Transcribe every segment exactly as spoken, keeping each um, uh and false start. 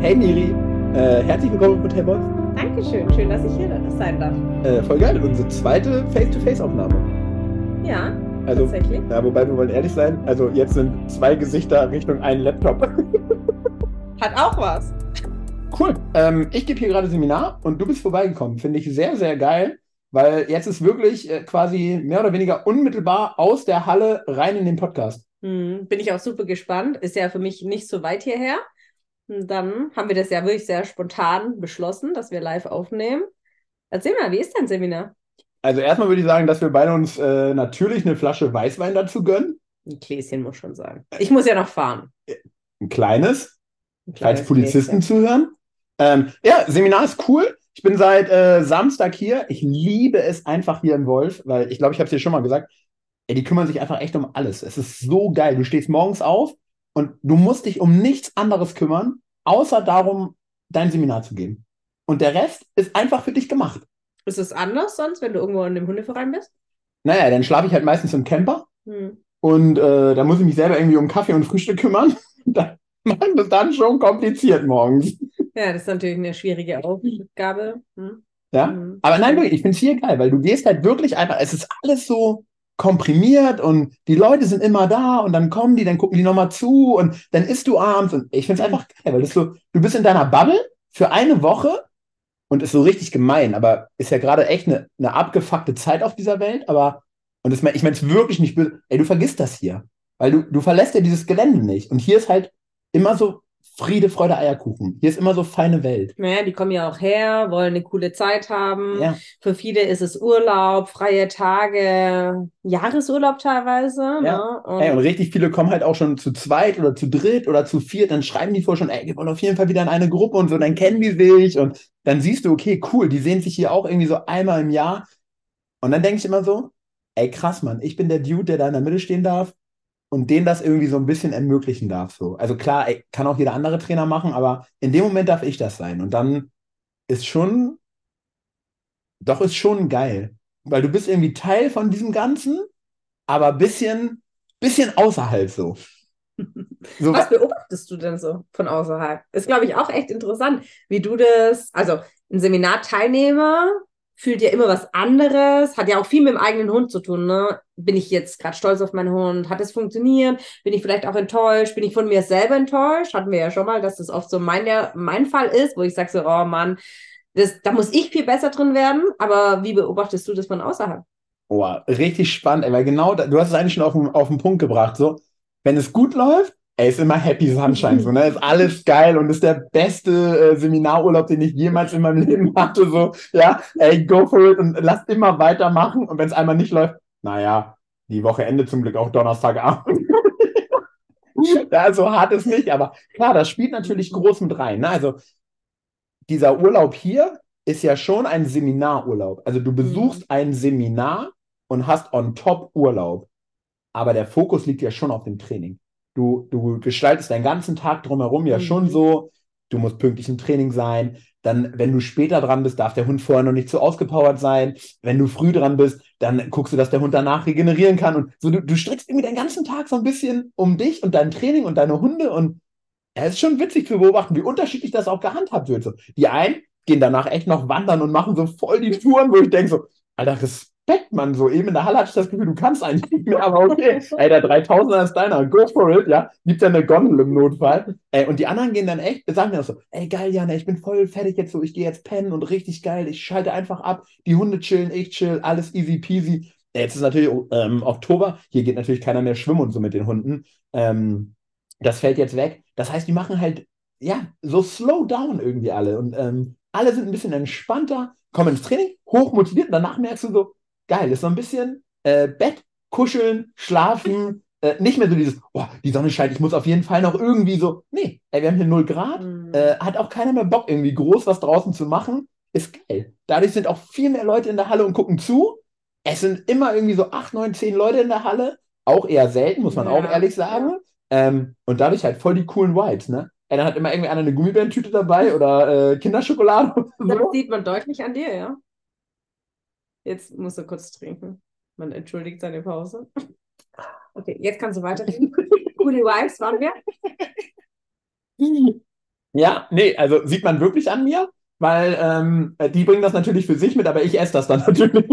Hey Miri, äh, herzlich willkommen im Hotel Wolf. Dankeschön, schön, dass ich hier sein darf. Äh, voll geil, unsere zweite Face-to-Face-Aufnahme. Ja, Also, tatsächlich. ja, wobei wir wollen ehrlich sein, also jetzt sind zwei Gesichter Richtung einen Laptop. Hat auch was. Cool. Ähm, ich gebe hier gerade Seminar und du bist vorbeigekommen. Finde ich sehr, sehr geil, weil jetzt ist wirklich äh, quasi mehr oder weniger unmittelbar aus der Halle rein in den Podcast. Hm, bin ich auch super gespannt. Ist ja für mich nicht so weit hierher. Und dann haben wir das ja wirklich sehr spontan beschlossen, dass wir live aufnehmen. Erzähl mal, wie ist dein Seminar? Also erstmal würde ich sagen, dass wir beide uns äh, natürlich eine Flasche Weißwein dazu gönnen. Ein Gläschen muss schon sein. Ich muss ja noch fahren. Ein kleines, Ein falls kleines Polizisten Gläschen. zuhören. Ähm, ja, Seminar ist cool. Ich bin seit äh, Samstag hier. Ich liebe es einfach hier in Wolf, weil ich glaube, ich habe es dir schon mal gesagt, ey, die kümmern sich einfach echt um alles. Es ist so geil. Du stehst morgens auf und du musst dich um nichts anderes kümmern, außer darum, dein Seminar zu geben. Und der Rest ist einfach für dich gemacht. Ist es anders sonst, wenn du irgendwo in dem Hundeverein bist? Naja, dann schlafe ich halt meistens im Camper Hm. und äh, da muss ich mich selber irgendwie um Kaffee und Frühstück kümmern. Da macht es dann schon kompliziert morgens. Ja, das ist natürlich eine schwierige Aufgabe. Hm. Ja, Hm. aber nein, Hm. wirklich, ich finde es hier geil, weil du gehst halt wirklich einfach, es ist alles so komprimiert und die Leute sind immer da und dann kommen die, dann gucken die nochmal zu und dann isst du abends und ich finde es einfach geil, weil das so, du bist in deiner Bubble für eine Woche und ist so richtig gemein, aber ist ja gerade echt eine, eine abgefuckte Zeit auf dieser Welt, aber, und das, mein- ich meine es wirklich nicht böse, ey, du vergisst das hier, weil du, du verlässt ja dieses Gelände nicht und hier ist halt immer so Friede, Freude, Eierkuchen, hier ist immer so feine Welt. Naja, die kommen ja auch her, wollen eine coole Zeit haben. Ja. Für viele ist es Urlaub, freie Tage, Jahresurlaub teilweise, Ja. ne? Ey, und Und richtig viele kommen halt auch schon zu zweit oder zu dritt oder zu viert, dann schreiben die vor schon, ey, wir wollen auf jeden Fall wieder in eine Gruppe und so, dann kennen die sich und dann siehst du, okay, cool, die sehen sich hier auch irgendwie so einmal im Jahr. Und dann denke ich immer so, ey, krass, Mann, ich bin der Dude, der da in der Mitte stehen darf und denen das irgendwie so ein bisschen ermöglichen darf. So. Also klar, ey, kann auch jeder andere Trainer machen, aber in dem Moment darf ich das sein. Und dann ist schon, doch ist schon geil. Weil du bist irgendwie Teil von diesem Ganzen, aber bisschen, bisschen außerhalb so. So, was beobachtest du denn so von außerhalb? Ist, glaube ich, auch echt interessant, wie du das, also ein Seminarteilnehmer fühlt ja immer was anderes, hat ja auch viel mit dem eigenen Hund zu tun, ne? Bin ich jetzt gerade stolz auf meinen Hund? Hat es funktioniert? Bin ich vielleicht auch enttäuscht? Bin ich von mir selber enttäuscht? Hatten wir ja schon mal, dass das oft so mein, der, mein Fall ist, wo ich sage so, oh Mann, das, da muss ich viel besser drin werden. Aber wie beobachtest du das von außerhalb? oh, richtig spannend, ey, weil genau, da, du hast es eigentlich schon auf den, auf den Punkt gebracht, so, wenn es gut läuft, ey, ist immer Happy Sunshine, so, ne, ist alles geil und ist der beste äh, Seminarurlaub, den ich jemals in meinem Leben hatte, so, ja, ey, go for it und lass immer weitermachen und wenn es einmal nicht läuft, naja, die Woche endet zum Glück auch Donnerstagabend. Ja, so hart ist nicht, aber klar, das spielt natürlich groß mit rein, ne, also dieser Urlaub hier ist ja schon ein Seminarurlaub. Also du Hm. besuchst ein Seminar und hast on top Urlaub. Aber der Fokus liegt ja schon auf dem Training. Du, du gestaltest deinen ganzen Tag drumherum ja schon Mhm. so, du musst pünktlich im Training sein. Dann, wenn du später dran bist, darf der Hund vorher noch nicht so ausgepowert sein. Wenn du früh dran bist, dann guckst du, dass der Hund danach regenerieren kann. Und so, du, du strickst irgendwie deinen ganzen Tag so ein bisschen um dich und dein Training und deine Hunde. Und es ist schon witzig zu beobachten, wie unterschiedlich das auch gehandhabt wird. So, die einen gehen danach echt noch wandern und machen so voll die Touren, wo ich denke so, Alter, Respekt, Mann, so eben in der Halle hatte ich das Gefühl, du kannst eigentlich nicht mehr, aber okay, ey, der dreitausender ist deiner, go for it, ja, gibt ja eine Gondel im Notfall. Ey, und die anderen gehen dann echt, sagen mir auch so, ey, geil, Jan, ey, ich bin voll fertig jetzt so, ich gehe jetzt pennen und richtig geil, ich schalte einfach ab, die Hunde chillen, ich chill, alles easy peasy. Ey, jetzt ist natürlich ähm, Oktober, hier geht natürlich keiner mehr schwimmen und so mit den Hunden. Ähm, das fällt jetzt weg. Das heißt, die machen halt, ja, so slow down irgendwie alle. Und ähm, alle sind ein bisschen entspannter, kommen ins Training, hochmotiviert und danach merkst du so, geil, ist so ein bisschen äh, Bett, kuscheln, schlafen, äh, nicht mehr so dieses, oh, die Sonne scheint, ich muss auf jeden Fall noch irgendwie so, nee, ey, wir haben hier null Grad, Mhm. äh, hat auch keiner mehr Bock, irgendwie groß was draußen zu machen, ist geil. Dadurch sind auch viel mehr Leute in der Halle und gucken zu. Es sind immer irgendwie so acht, neun, zehn Leute in der Halle, auch eher selten, muss man auch Ja, ehrlich ja. sagen. Ähm, und dadurch halt voll die coolen Vibes, ne? Ey, dann hat immer irgendwie einer eine Gummibärentüte dabei oder äh, Kinderschokolade oder Das so. sieht man deutlich an dir, ja. Jetzt musst du kurz trinken. Man entschuldigt seine Pause. Okay, jetzt kannst du weiterreden. Coole Vibes waren wir. Ja, nee, also sieht man wirklich an mir, weil ähm, die bringen das natürlich für sich mit, aber ich esse das dann natürlich.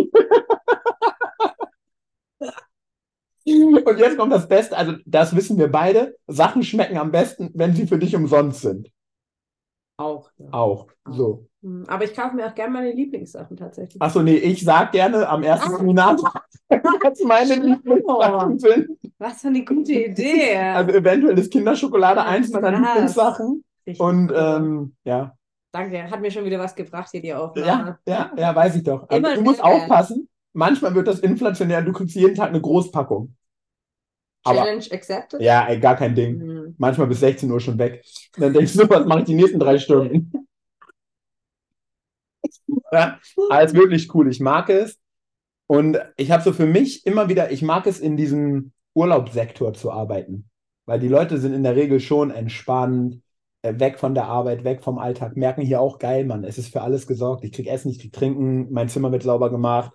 Und jetzt kommt das Beste, also das wissen wir beide, Sachen schmecken am besten, wenn sie für dich umsonst sind. Auch, ja. Auch, Auch. so. Hm, Aber ich kaufe mir auch gerne meine Lieblingssachen tatsächlich. Achso, nee, ich sag gerne am ersten Seminar, was meine Lieblingssachen sind. Was für eine gute Idee. Also eventuell ist Kinderschokolade Ja, eins meiner krass. Lieblingssachen. Richtig Und cool. ähm, ja. Danke, hat mir schon wieder was gebracht hier, die Ja, Aufnahme. ja, ja, weiß ich doch. Aber Immer du musst Mehrwert. aufpassen, manchmal wird das inflationär, du kriegst jeden Tag eine Großpackung. Aber Challenge accepted? ja, ey, gar kein Ding. Mhm. Manchmal bis sechzehn Uhr schon weg. Und dann denkst du, was mache ich die nächsten drei Stunden? Ja, alles wirklich cool. Ich mag es. Und ich habe so für mich immer wieder, ich mag es in diesem Urlaubssektor zu arbeiten. Weil die Leute sind in der Regel schon entspannt, äh, weg von der Arbeit, weg vom Alltag, merken hier auch geil, Mann, es ist für alles gesorgt. Ich krieg Essen, ich krieg Trinken, mein Zimmer wird sauber gemacht.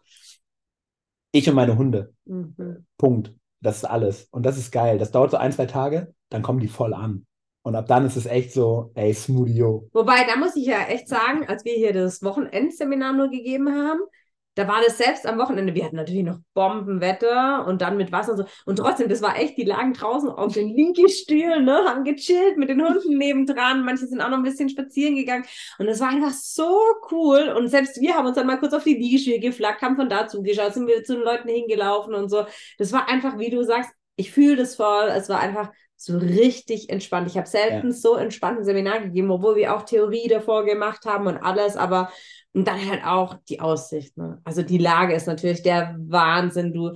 Ich und meine Hunde. Mhm. Punkt. Das ist alles. Und das ist geil. Das dauert so ein, zwei Tage, dann kommen die voll an. Und ab dann ist es echt so, ey, Smoothio. Wobei, da muss ich ja echt sagen, als wir hier das Wochenendseminar nur gegeben haben, da war das selbst am Wochenende, wir hatten natürlich noch Bombenwetter und dann mit Wasser und so. Und trotzdem, das war echt, die lagen draußen auf den Liegestühlen, ne, haben gechillt mit den Hunden nebendran. Manche sind auch noch ein bisschen spazieren gegangen. Und es war einfach so cool. Und selbst wir haben uns dann mal kurz auf die Liegestühle geflackt, haben von da zugeschaut, sind wir zu den Leuten hingelaufen und so. Das war einfach, wie du sagst, ich fühle das voll. Es war einfach so richtig entspannt. Ich habe selten Ja. so entspannt ein Seminar gegeben, obwohl wir auch Theorie davor gemacht haben und alles, aber und dann halt auch die Aussicht, ne? Also die Lage ist natürlich der Wahnsinn. Du,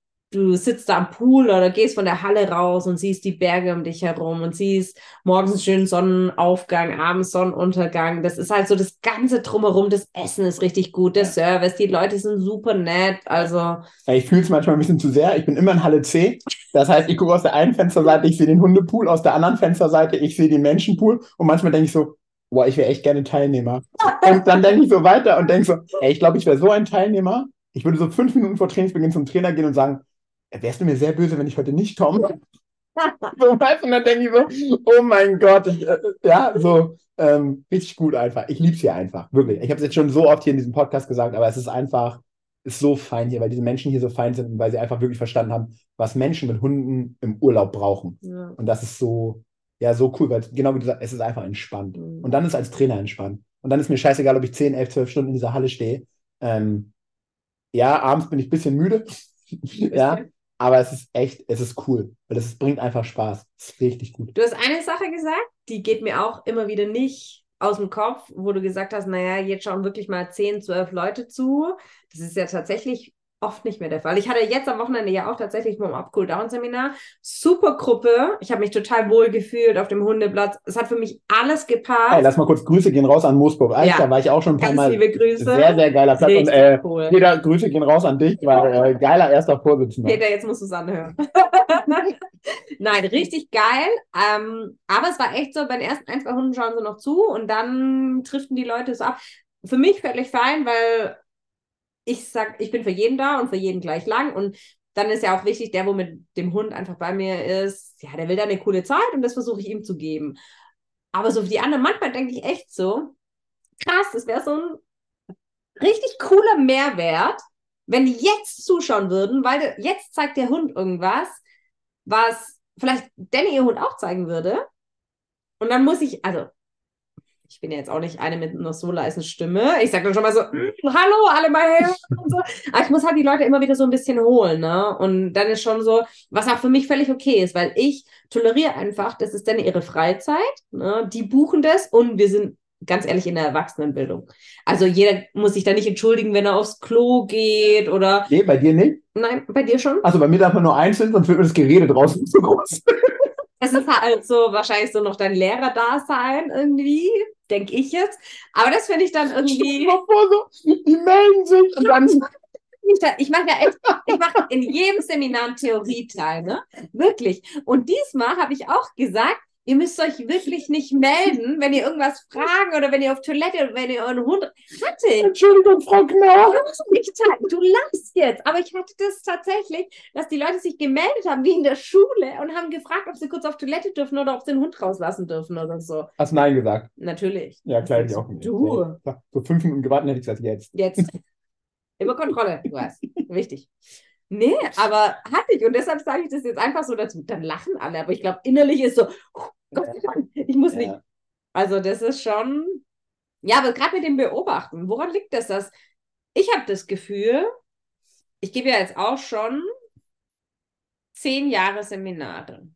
du sitzt da am Pool oder gehst von der Halle raus und siehst die Berge um dich herum und siehst morgens einen schönen Sonnenaufgang, abends Sonnenuntergang. Das ist halt so das Ganze drumherum. Das Essen ist richtig gut, der Service, die Leute sind super nett. Also Ja, ich fühle es manchmal ein bisschen zu sehr. Ich bin immer in Halle C. Das heißt, ich gucke aus der einen Fensterseite, ich sehe den Hundepool, aus der anderen Fensterseite, ich sehe den Menschenpool. Und manchmal denke ich so, boah, ich wäre echt gerne Teilnehmer. Und dann denke ich so weiter und denke so, ey, ich glaube, ich wäre so ein Teilnehmer. Ich würde so fünf Minuten vor Trainingsbeginn zum Trainer gehen und sagen, wärst du mir sehr böse, wenn ich heute nicht komme? So, weißt du, und dann denke ich so, oh mein Gott, ich, äh, ja, so ähm, richtig gut einfach. Ich liebe es hier einfach, wirklich. Ich habe es jetzt schon so oft hier in diesem Podcast gesagt, aber es ist einfach, ist so fein hier, weil diese Menschen hier so fein sind und weil sie einfach wirklich verstanden haben, was Menschen mit Hunden im Urlaub brauchen. ja. Und das ist so, ja, so cool, weil genau wie du sagst, es ist einfach entspannt. Mhm. Und dann ist als Trainer entspannt. Und dann ist mir scheißegal, ob ich zehn, elf, zwölf Stunden in dieser Halle stehe. Ähm, ja, abends bin ich ein bisschen müde. Ja, aber es ist echt, es ist cool, weil es bringt einfach Spaß. Es ist richtig gut. Du hast eine Sache gesagt, die geht mir auch immer wieder nicht aus dem Kopf, wo du gesagt hast, naja, jetzt schauen wirklich mal zehn, zwölf Leute zu. Das ist ja tatsächlich oft nicht mehr der Fall. Ich hatte jetzt am Wochenende ja auch tatsächlich beim Up-Cool-Down-Seminar. Super Gruppe. Ich habe mich total wohl gefühlt auf dem Hundeplatz. Es hat für mich alles gepasst. Hey, lass mal kurz Grüße gehen raus an Moosburg Eich. Ja. Da war ich auch schon ein paar Ganz Mal. liebe Grüße. Sehr, sehr geiler Platz. Richtig Und äh, cool. Peter, Grüße gehen raus an dich, weil äh, geiler erster Vorsitzender. Peter, jetzt musst du es anhören. Nein, richtig geil. Ähm, aber es war echt so, bei den ersten ein, zwei Hunden schauen sie noch zu und dann driften die Leute so ab. Für mich völlig fein, weil ich sag, ich bin für jeden da und für jeden gleich lang. Und dann ist ja auch wichtig, der, wo mit dem Hund einfach bei mir ist, ja, der will da eine coole Zeit und das versuche ich ihm zu geben. Aber so für die anderen, manchmal denke ich echt so, krass, das wäre so ein richtig cooler Mehrwert, wenn die jetzt zuschauen würden, weil jetzt zeigt der Hund irgendwas, was vielleicht Danny ihr Hund auch zeigen würde. Und dann muss ich, also, ich bin ja jetzt auch nicht eine mit einer so leisen Stimme. Ich sage dann schon mal so, hallo, alle mal her und so. Aber ich muss halt die Leute immer wieder so ein bisschen holen, ne? Und dann ist schon so, was auch für mich völlig okay ist, weil ich toleriere einfach, das ist dann ihre Freizeit, ne? Die buchen das und wir sind ganz ehrlich in der Erwachsenenbildung. Also jeder muss sich da nicht entschuldigen, wenn er aufs Klo geht oder... Nee, bei dir nicht? Nein, bei dir schon? Also bei mir darf man nur einzeln, sonst wird mir das Gerede draußen zu groß. Es ist halt so wahrscheinlich so noch dein Lehrerdasein irgendwie, denke ich jetzt. Aber das finde ich dann irgendwie... Vor, so, die melden sich und dann... Ich mache ja echt, ich mache in jedem Seminar einen Theorieteil, ne? Wirklich. Und diesmal habe ich auch gesagt, Ihr müsst euch wirklich nicht melden, wenn ihr irgendwas fragen oder wenn ihr auf Toilette oder wenn ihr euren Hund... Hatte ich. Entschuldigung, Frau Knorr. Ich, du lachst jetzt, aber ich hatte das tatsächlich, dass die Leute sich gemeldet haben, wie in der Schule, und haben gefragt, ob sie kurz auf Toilette dürfen oder ob sie den Hund rauslassen dürfen oder so. Hast Nein gesagt? Natürlich. Ja, klar, hätte ich auch gesagt. Du. Ja, so fünf Minuten gewartet, hätte ich gesagt, jetzt. Jetzt. Immer Kontrolle, du weißt. Wichtig. Nee, aber hatte ich. Und deshalb sage ich das jetzt einfach so dazu. Dann lachen alle. Aber ich glaube, innerlich ist so, oh, Gott sei Dank, ich muss ja. nicht. Also das ist schon... Ja, aber gerade mit dem Beobachten, woran liegt das? Dass ich habe das Gefühl, ich gebe ja jetzt auch schon zehn Jahre Seminare.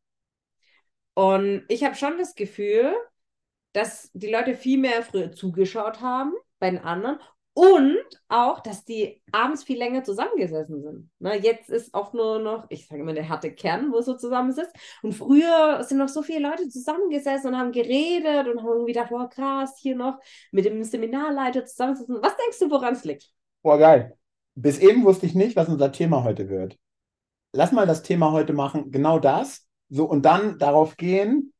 Und ich habe schon das Gefühl, dass die Leute viel mehr früher zugeschaut haben bei den anderen und auch, dass die abends viel länger zusammengesessen sind. Na, jetzt ist oft nur noch, ich sage immer, der harte Kern, wo so zusammensitzt. Und früher sind noch so viele Leute zusammengesessen und haben geredet und haben irgendwie gedacht, boah, krass, hier noch mit dem Seminarleiter zusammensitzen. Was denkst du, woran es liegt? Boah, geil. Bis eben wusste ich nicht, was unser Thema heute wird. Lass mal das Thema heute machen, genau das. So, und dann darauf gehen,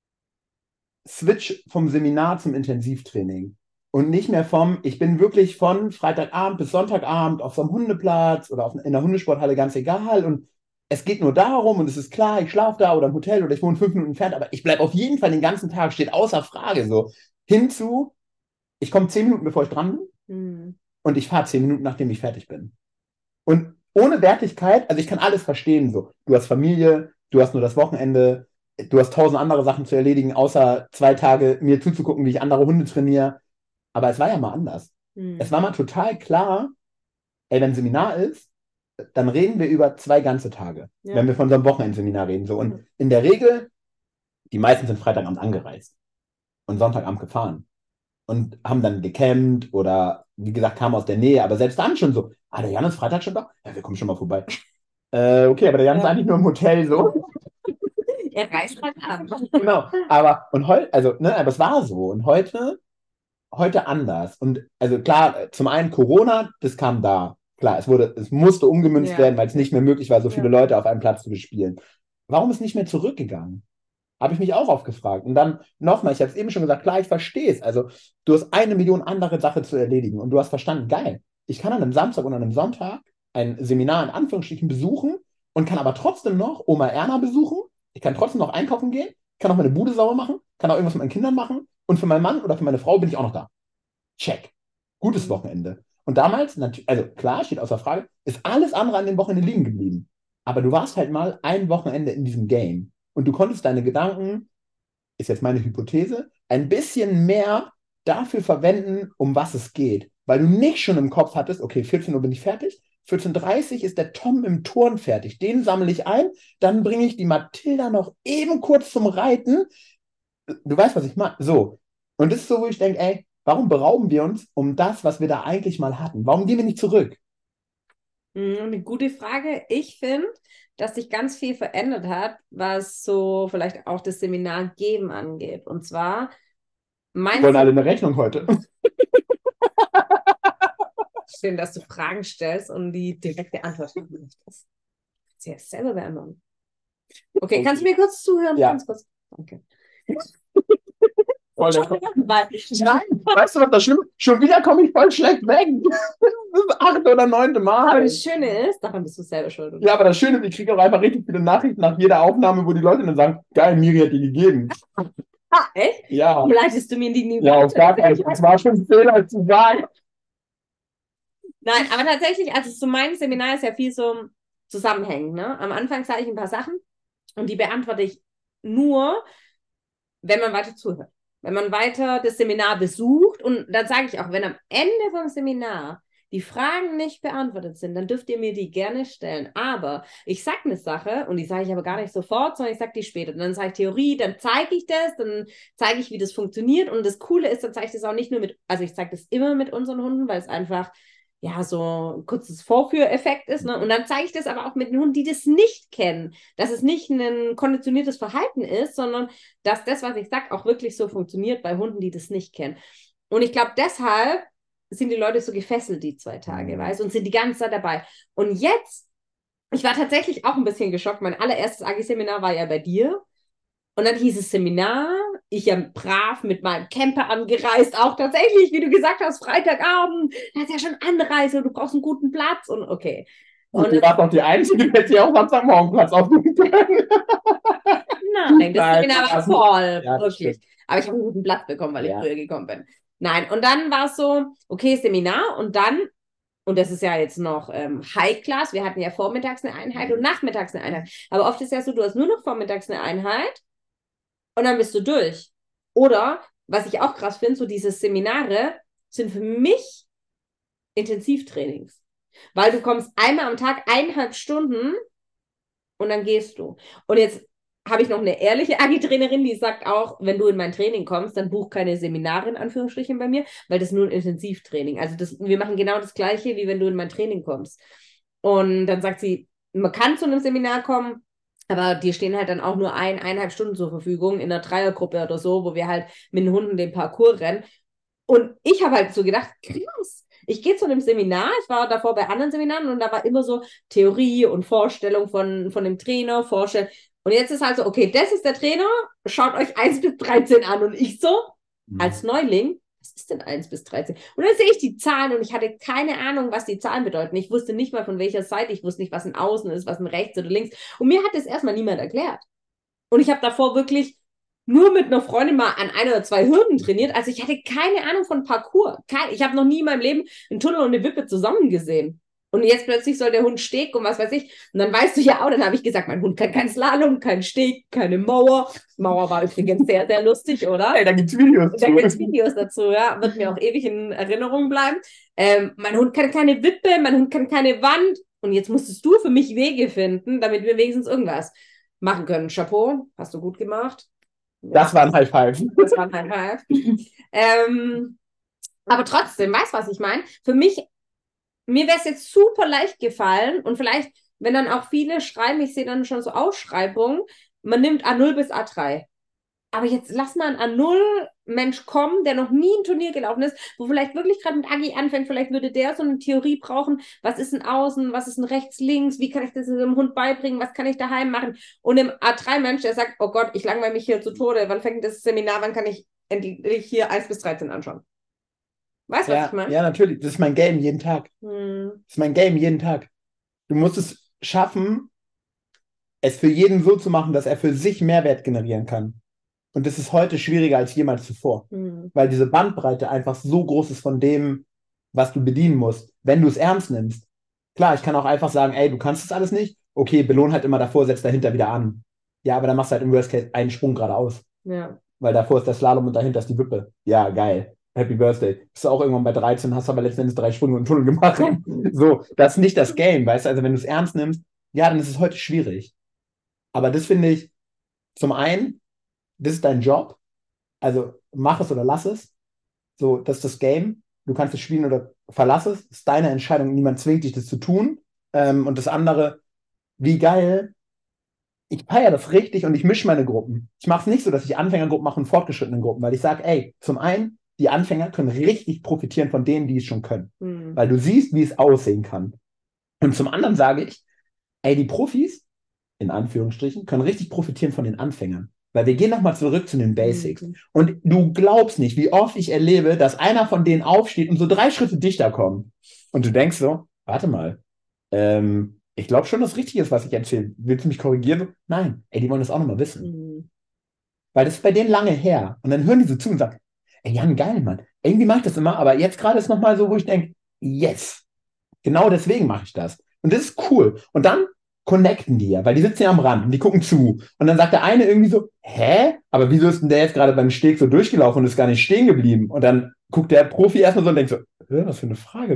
Switch vom Seminar zum Intensivtraining. Und nicht mehr vom, ich bin wirklich von Freitagabend bis Sonntagabend auf so einem Hundeplatz oder auf, in der Hundesporthalle, ganz egal. Und es geht nur darum, und es ist klar, ich schlafe da oder im Hotel oder ich wohne fünf Minuten entfernt, aber ich bleibe auf jeden Fall den ganzen Tag, steht außer Frage so. Hinzu, ich komme zehn Minuten, bevor ich dran bin, Hm. und ich fahre zehn Minuten, nachdem ich fertig bin. Und ohne Wertigkeit, also ich kann alles verstehen, so. Du hast Familie, du hast nur das Wochenende, du hast tausend andere Sachen zu erledigen, außer zwei Tage mir zuzugucken, wie ich andere Hunde trainiere. Aber es war ja mal anders. Hm. Es war mal total klar, ey, wenn ein Seminar ist, dann reden wir über zwei ganze Tage, Ja. wenn wir von so einem Wochenendseminar reden. So. Und Mhm. in der Regel, die meisten sind Freitagabend angereist und Sonntagabend gefahren und haben dann gecampt oder, wie gesagt, kamen aus der Nähe. Aber selbst dann schon so, ah, der Jan ist Freitag schon da? Ja, wir kommen schon mal vorbei. Äh, okay, aber der Jan Ja. ist eigentlich nur im Hotel so. Er reist halt an. Genau. Aber, und heute, also, ne, aber es war so. Und heute, heute anders. Und also klar, zum einen Corona, das kam da. Klar, es wurde, es musste umgemünzt Ja. werden, weil es nicht mehr möglich war, so viele Ja. Leute auf einem Platz zu bespielen. Warum ist nicht mehr zurückgegangen? Habe ich mich auch oft gefragt. Und dann nochmal, ich habe es eben schon gesagt, klar, ich verstehe es. Also, du hast eine Million andere Sachen zu erledigen und du hast verstanden, geil, ich kann an einem Samstag und an einem Sonntag ein Seminar in Anführungsstrichen besuchen und kann aber trotzdem noch Oma Erna besuchen. Ich kann trotzdem noch einkaufen gehen, kann auch meine Bude sauber machen, kann auch irgendwas mit meinen Kindern machen und für meinen Mann oder für meine Frau bin ich auch noch da. Check. Gutes Wochenende. Und damals, also klar, steht außer Frage, ist alles andere an dem Wochenende liegen geblieben. Aber du warst halt mal ein Wochenende in diesem Game. Und du konntest deine Gedanken, ist jetzt meine Hypothese, ein bisschen mehr dafür verwenden, um was es geht. Weil du nicht schon im Kopf hattest, okay, vierzehn Uhr bin ich fertig, vierzehn Uhr dreißig ist der Tom im Turn fertig, den sammle ich ein, dann bringe ich die Mathilda noch eben kurz zum Reiten. Du weißt, was ich meine. So. Und das ist so, wo ich denke, ey, warum berauben wir uns um das, was wir da eigentlich mal hatten? Warum gehen wir nicht zurück? Eine gute Frage. Ich finde, dass sich ganz viel verändert hat, was so vielleicht auch das Seminar geben angeht. Und zwar Wir wollen alle eine Rechnung heute. Schön, dass du Fragen stellst und die direkte Antwort haben möchtest. Sie ja selber beantworten. Okay, okay, kannst du mir kurz zuhören? Ja. Ganz kurz. Danke. Voll der Weil, Nein, weißt du, was das Schlimme ist? Schon wieder komme ich voll schlecht weg. Das achte oder neunte Mal. Aber das Schöne ist, daran bist du selber schuld. Ja, aber das Schöne ist, ich kriege auch einfach richtig viele Nachrichten nach jeder Aufnahme, wo die Leute dann sagen, geil, Miri hat die gegeben. Ah, echt? Ja. Warum leitest du mir die nie Ja, auf gar keinen Fall. Es war schon ein Fehler zu sagen. Nein, aber tatsächlich, also so mein Seminar ist ja viel so zusammenhängend. Ne? Am Anfang sage ich ein paar Sachen und die beantworte ich nur, wenn man weiter zuhört. Wenn man weiter das Seminar besucht, und dann sage ich auch, wenn am Ende vom Seminar die Fragen nicht beantwortet sind, dann dürft ihr mir die gerne stellen. Aber ich sage eine Sache und die sage ich aber gar nicht sofort, sondern ich sage die später. Und dann sage ich Theorie, dann zeige ich das, dann zeige ich, wie das funktioniert. Und das Coole ist, dann zeige ich das auch nicht nur mit, also ich zeige das immer mit unseren Hunden, weil es einfach ja, so ein kurzes Vorführeffekt ist. Ne? Und dann zeige ich das aber auch mit den Hunden, die das nicht kennen. Dass es nicht ein konditioniertes Verhalten ist, sondern dass das, was ich sage, auch wirklich so funktioniert bei Hunden, die das nicht kennen. Und ich glaube, deshalb sind die Leute so gefesselt, die zwei Tage, weißt du, und sind die ganze Zeit dabei. Und jetzt, ich war tatsächlich auch ein bisschen geschockt. Mein allererstes A G-Seminar war ja bei dir. Und dann hieß es Seminar, ich ja brav mit meinem Camper angereist, auch tatsächlich, wie du gesagt hast, Freitagabend, da ist ja schon Anreise, du brauchst einen guten Platz und okay. Und Und du warst auch die Einzige, die hätte sich auch Samstagmorgen Platz aussuchen können. nein, das Nein, Seminar war das- voll, ja, das wirklich. stimmt. Aber ich habe einen guten Platz bekommen, weil ich Ja. früher gekommen bin. Nein, und dann war es so, okay, Seminar und dann, und das ist ja jetzt noch ähm, High Class, wir hatten ja vormittags eine Einheit und nachmittags eine Einheit. Aber oft ist ja so, du hast nur noch vormittags eine Einheit und dann bist du durch. Oder, was ich auch krass finde, so diese Seminare sind für mich Intensivtrainings. Weil du kommst einmal am Tag eineinhalb Stunden und dann gehst du. Und jetzt habe ich noch eine ehrliche Agi-Trainerin, die sagt auch, wenn du in mein Training kommst, dann buch keine Seminare in Anführungsstrichen bei mir, weil das ist nur ein Intensivtraining. Also das, wir machen genau das Gleiche, wie wenn du in mein Training kommst. Und dann sagt sie, man kann zu einem Seminar kommen, aber dir stehen halt dann auch nur ein, eineinhalb Stunden zur Verfügung in einer Dreiergruppe oder so, wo wir halt mit den Hunden den Parcours rennen. Und ich habe halt so gedacht, krass, ich gehe zu einem Seminar, ich war davor bei anderen Seminaren und da war immer so Theorie und Vorstellung von, von dem Trainer, Vorstellung. Und jetzt ist halt so, okay, das ist der Trainer, schaut euch eins bis dreizehn an. Und ich so, als Neuling, was ist denn eins bis dreizehn? Und dann sehe ich die Zahlen und ich hatte keine Ahnung, was die Zahlen bedeuten. Ich wusste nicht mal von welcher Seite, ich wusste nicht, was ein Außen ist, was ein Rechts oder links. Und mir hat das erstmal niemand erklärt. Und ich habe davor wirklich nur mit einer Freundin mal an ein oder zwei Hürden trainiert. Also ich hatte keine Ahnung von Parcours. Kein, ich habe noch nie in meinem Leben einen Tunnel und eine Wippe zusammen gesehen. Und jetzt plötzlich soll der Hund Steg und was weiß ich. Und dann weißt du ja auch, dann habe ich gesagt, mein Hund kann kein Slalom, kein Steg, keine Mauer. Mauer war übrigens sehr, sehr lustig, oder? Hey, da gibt's Videos Da zu. gibt's Videos dazu, ja. Wird mir auch ewig in Erinnerung bleiben. Ähm, mein Hund kann keine Wippe, mein Hund kann keine Wand. Und jetzt musstest du für mich Wege finden, damit wir wenigstens irgendwas machen können. Chapeau, hast du gut gemacht. Ja, Das war ein High Five. das war ein High Five. ähm, aber trotzdem, weißt du, was ich meine? Für mich, mir wäre es jetzt super leicht gefallen und vielleicht, wenn dann auch viele schreiben, ich sehe dann schon so Ausschreibungen, man nimmt A null bis A drei. Aber jetzt lass mal einen A null Mensch kommen, der noch nie ein Turnier gelaufen ist, wo vielleicht wirklich gerade mit Agi anfängt, vielleicht würde der so eine Theorie brauchen, was ist ein Außen, was ist ein Rechts, Links, wie kann ich das dem Hund beibringen, was kann ich daheim machen? Und im A drei Mensch, der sagt, oh Gott, ich langweile mich hier zu Tode, wann fängt das Seminar, wann kann ich endlich hier eins bis dreizehn anschauen? Weißt du, was Ja, ich meine? ja, natürlich. Das ist mein Game jeden Tag. Hm. Das ist mein Game jeden Tag. Du musst es schaffen, es für jeden so zu machen, dass er für sich Mehrwert generieren kann. Und das ist heute schwieriger als jemals zuvor. Hm. Weil diese Bandbreite einfach so groß ist von dem, was du bedienen musst, wenn du es ernst nimmst. Klar, ich kann auch einfach sagen, ey, du kannst das alles nicht. Okay, belohn halt immer davor, setz dahinter wieder an. Ja, aber dann machst du halt im Worst Case einen Sprung geradeaus. Ja. Weil davor ist der Slalom und dahinter ist die Wippe. Ja, geil. Happy Birthday. Bist du auch irgendwann bei dreizehn, hast aber letztendlich drei Sprünge und Tunnel gemacht. So, das ist nicht das Game, weißt du? Also wenn du es ernst nimmst, ja, dann ist es heute schwierig. Aber das finde ich, zum einen, das ist dein Job. Also mach es oder lass es. So, das ist das Game. Du kannst es spielen oder verlass es. Das ist deine Entscheidung. Niemand zwingt dich, das zu tun. Ähm, und das andere, wie geil. Ich feiere das richtig und ich mische meine Gruppen. Ich mache es nicht so, dass ich Anfängergruppen mache und fortgeschrittene Gruppen, weil ich sage, ey, zum einen, die Anfänger können richtig profitieren von denen, die es schon können. Hm. Weil du siehst, wie es aussehen kann. Und zum anderen sage ich, ey, die Profis, in Anführungsstrichen, können richtig profitieren von den Anfängern. Weil wir gehen nochmal zurück zu den Basics. Mhm. Und du glaubst nicht, wie oft ich erlebe, dass einer von denen aufsteht und so drei Schritte dichter kommt. Und du denkst so, warte mal, ähm, ich glaube schon, dass richtig ist, was ich erzähle. Willst du mich korrigieren? Nein. Ey, die wollen das auch nochmal wissen. Mhm. Weil das ist bei denen lange her. Und dann hören die so zu und sagen, ey, Jan, geil, Mann. Irgendwie mache ich das immer, aber jetzt gerade ist nochmal so, wo ich denke, yes. Genau deswegen mache ich das. Und das ist cool. Und dann connecten die ja, weil die sitzen ja am Rand und die gucken zu. Und dann sagt der eine irgendwie so, hä? Aber wieso ist denn der jetzt gerade beim Steg so durchgelaufen und ist gar nicht stehen geblieben? Und dann guckt der Profi erstmal so und denkt so, äh, was für eine Frage.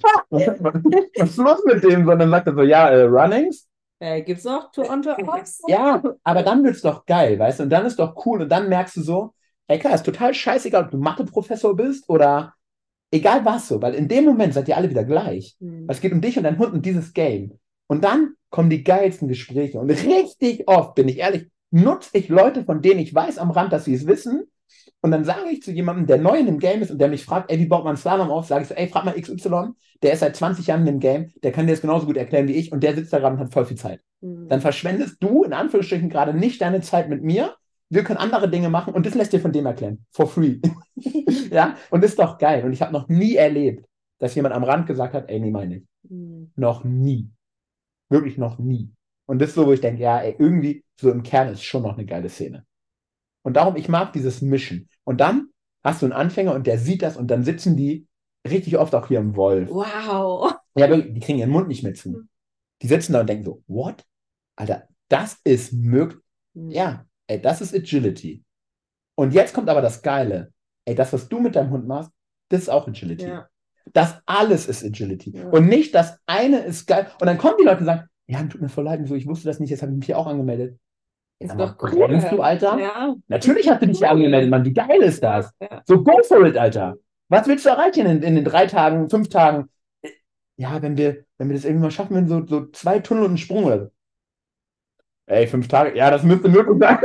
Was ist los mit dem? Und dann sagt er so, ja, äh, Runnings? Äh, gibt's noch Tour on Tour Off? Ja, aber dann wird's doch geil, weißt du? Und dann ist doch cool und dann merkst du so, ey klar, ist total scheißegal, ob du Mathe-Professor bist oder egal was so, weil in dem Moment seid ihr alle wieder gleich. Mhm. Weil es geht um dich und deinen Hund und dieses Game. Und dann kommen die geilsten Gespräche. Und richtig oft, bin ich ehrlich, nutze ich Leute, von denen ich weiß am Rand, dass sie es wissen. Und dann sage ich zu jemandem, der neu in dem Game ist und der mich fragt, ey, wie baut man Slalom auf? Sage ich so, ey, frag mal X Y, der ist seit zwanzig Jahren in dem Game, der kann dir das genauso gut erklären wie ich und der sitzt da gerade und hat voll viel Zeit. Mhm. Dann verschwendest du in Anführungsstrichen gerade nicht deine Zeit mit mir, wir können andere Dinge machen und das lässt dir von dem erklären. For free. Ja, und das ist doch geil. Und ich habe noch nie erlebt, dass jemand am Rand gesagt hat, ey, nee, meine ich. Mhm. Noch nie. Wirklich noch nie. Und das ist so, wo ich denke, ja, ey, irgendwie, so im Kern ist schon noch eine geile Szene. Und darum, ich mag dieses Mischen. Und dann hast du einen Anfänger und der sieht das und dann sitzen die richtig oft auch hier im Wolf. Wow. Ja, wirklich, die kriegen ihren Mund nicht mehr zu. Die sitzen da und denken so, what? Alter, das ist möglich. Mhm. Ja, ey, das ist Agility. Und jetzt kommt aber das Geile. Ey, das, was du mit deinem Hund machst, das ist auch Agility. Ja. Das alles ist Agility. Ja. Und nicht das eine ist geil. Und dann kommen die Leute und sagen, ja, tut mir voll leid, so, ich wusste das nicht, jetzt habe ich mich hier auch angemeldet. Ist Sag mal, doch cool. brennst du, Alter? Ja. Natürlich hast du dich hier angemeldet, Mann. Wie geil ist das? Ja. So, go for it, Alter. Was willst du erreichen in, in den drei Tagen, fünf Tagen? Ja, wenn wir, wenn wir das irgendwie mal schaffen, wenn so, so zwei Tunnel und einen Sprung oder so. Ey, fünf Tage, ja, das müsste möglich sein.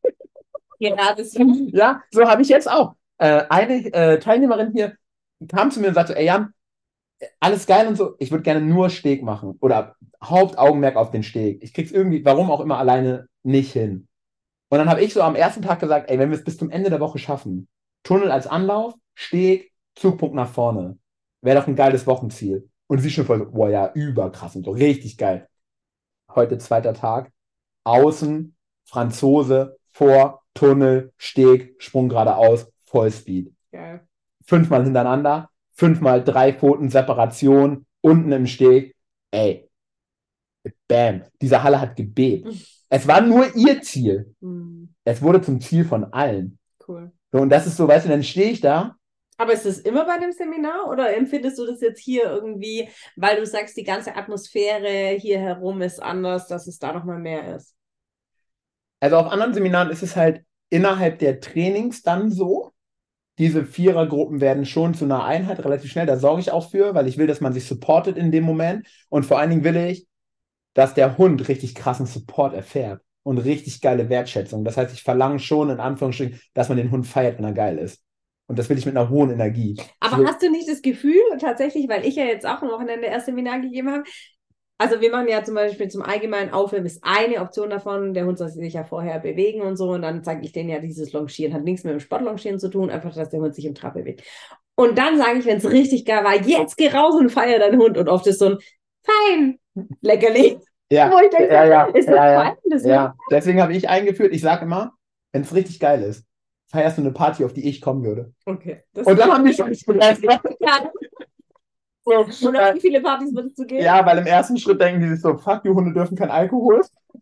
Ja, das Ja, so habe ich jetzt auch. Äh, eine äh, Teilnehmerin hier kam zu mir und sagte, ey Jan, alles geil und so, ich würde gerne nur Steg machen. Oder Hauptaugenmerk auf den Steg. Ich krieg's irgendwie, warum auch immer, alleine nicht hin. Und dann habe ich so am ersten Tag gesagt, ey, wenn wir es bis zum Ende der Woche schaffen, Tunnel als Anlauf, Steg, Zugpunkt nach vorne. Wäre doch ein geiles Wochenziel. Und sie schon voll so, boah, ja, überkrass und so, richtig geil. Heute zweiter Tag, außen, Franzose, vor, Tunnel, Steg, Sprung geradeaus, Vollspeed. Geil. Fünfmal hintereinander, fünfmal drei Pfoten Separation, unten im Steg. Ey, bam, diese Halle hat gebebt. Es war nur ihr Ziel. Mhm. Es wurde zum Ziel von allen. Cool. So, und das ist so, weißt du, dann stehe ich da. Aber ist das immer bei dem Seminar oder empfindest du das jetzt hier irgendwie, weil du sagst, die ganze Atmosphäre hier herum ist anders, dass es da nochmal mehr ist? Also auf anderen Seminaren ist es halt innerhalb der Trainings dann so. Diese Vierergruppen werden schon zu einer Einheit relativ schnell. Da sorge ich auch für, weil ich will, dass man sich supportet in dem Moment. Und vor allen Dingen will ich, dass der Hund richtig krassen Support erfährt und richtig geile Wertschätzung. Das heißt, ich verlange schon in Anführungsstrichen, dass man den Hund feiert, wenn er geil ist. Und das will ich mit einer hohen Energie. Aber so, hast du nicht das Gefühl, tatsächlich, weil ich ja jetzt auch am Wochenende erst Seminar gegeben habe, also wir machen ja zum Beispiel zum allgemeinen Aufwärmen ist eine Option davon, der Hund soll sich ja vorher bewegen und so und dann zeige ich denen ja dieses Longieren, hat nichts mit dem Sportlongieren zu tun, einfach, dass der Hund sich im Trab bewegt. Und dann sage ich, wenn es richtig geil war, jetzt geh raus und feier deinen Hund und oft ist so ein fein, leckerli. ja, Wo ich denke, ja, ja, ist das ja, ja, fein? Das ja. Deswegen habe ich eingeführt, ich sage immer, wenn es richtig geil ist, feierst du eine Party, auf die ich kommen würde. okay. Das Und dann haben die schon Stress. ja. So, Und auf wie viele Partys würdest du gehen? ja, weil im ersten Schritt denken die sich so, fuck, die Hunde dürfen kein Alkohol.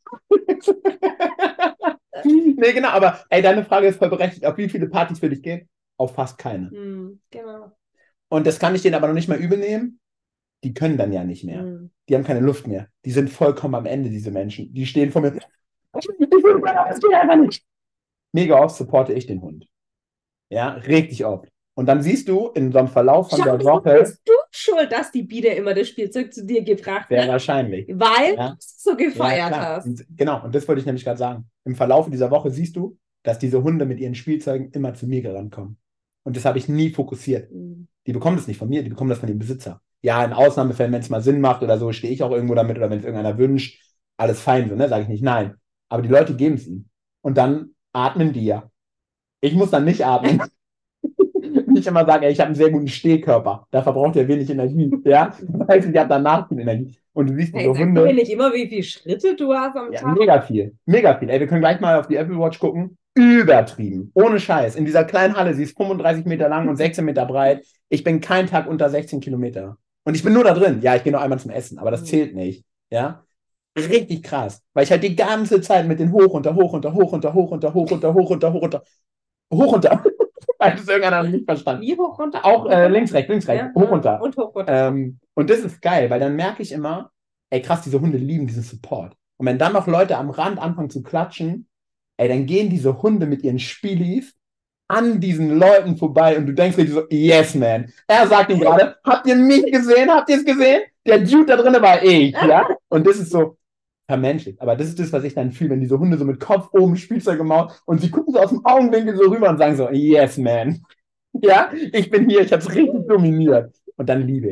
Nee, genau, aber ey, deine Frage ist voll berechtigt. Auf wie viele Partys würde ich gehen? Auf fast keine. Hm, genau. Und das kann ich denen aber noch nicht mal übel nehmen. Die können dann ja nicht mehr. Hm. Die haben keine Luft mehr. Die sind vollkommen am Ende, diese Menschen. Die stehen vor mir. Ich will das geht einfach nicht. Mega oft supporte ich den Hund. Ja, richtig oft. Und dann siehst du in so einem Verlauf von der Schau, Woche, bist du schuld, dass die Biene immer das Spielzeug zu dir gebracht sehr hat, wahrscheinlich. weil Ja. du es so Ja, gefeiert klar. hast. Und genau, und das wollte ich nämlich gerade sagen. Im Verlauf dieser Woche siehst du, dass diese Hunde mit ihren Spielzeugen immer zu mir rankommen. Und das habe ich nie fokussiert. Hm. Die bekommen das nicht von mir, die bekommen das von dem Besitzer. Ja, in Ausnahmefällen, wenn es mal Sinn macht oder so, stehe ich auch irgendwo damit oder wenn es irgendeiner wünscht, alles fein so, ne? Sage ich nicht nein. Aber die Leute geben es ihm. Und dann atmen die ja. Ich muss dann nicht atmen. Ich immer sage, ey, ich habe einen sehr guten Stehkörper. Da verbraucht er wenig Energie. Ja, weil ich habe danach viel Energie. Und du siehst Hey, diese sag Hunde. mir nicht immer, wie viele Schritte du hast am Ja, Tag. mega viel. Mega viel. Ey, wir können gleich mal auf die Apple Watch gucken. Übertrieben. Ohne Scheiß. In dieser kleinen Halle, sie ist fünfunddreißig Meter lang und sechzehn Meter breit. Ich bin keinen Tag unter sechzehn Kilometer. Und ich bin nur da drin. Ja, ich gehe noch einmal zum Essen, aber das Mhm. zählt nicht. Ja. Richtig krass. Weil ich halt die ganze Zeit mit den hoch, runter, hoch, runter, hoch, runter, hoch, runter, hoch, runter, hoch, runter, hoch, runter, hoch, runter. Weil das irgendeiner nicht verstanden. Wie hoch runter? Auch äh, links, rechts, links, rechts, Ja, hoch, runter. Und hoch runter. Ähm, und das ist geil, weil dann merke ich immer, ey krass, diese Hunde lieben diesen Support. Und wenn dann noch Leute am Rand anfangen zu klatschen, ey, dann gehen diese Hunde mit ihren Spielis an diesen Leuten vorbei und du denkst dir so, yes, man. Er sagt ihm gerade, habt ihr mich gesehen? Habt ihr es gesehen? Der Dude da drinnen war ich, ja? Und das ist so vermenschlicht. Aber das ist das, was ich dann fühle, wenn diese Hunde so mit Kopf oben Spielzeug im Maul und sie gucken so aus dem Augenwinkel so rüber und sagen so, yes, man. Ja, ich bin hier, ich habe es richtig dominiert. Und dann liebe ich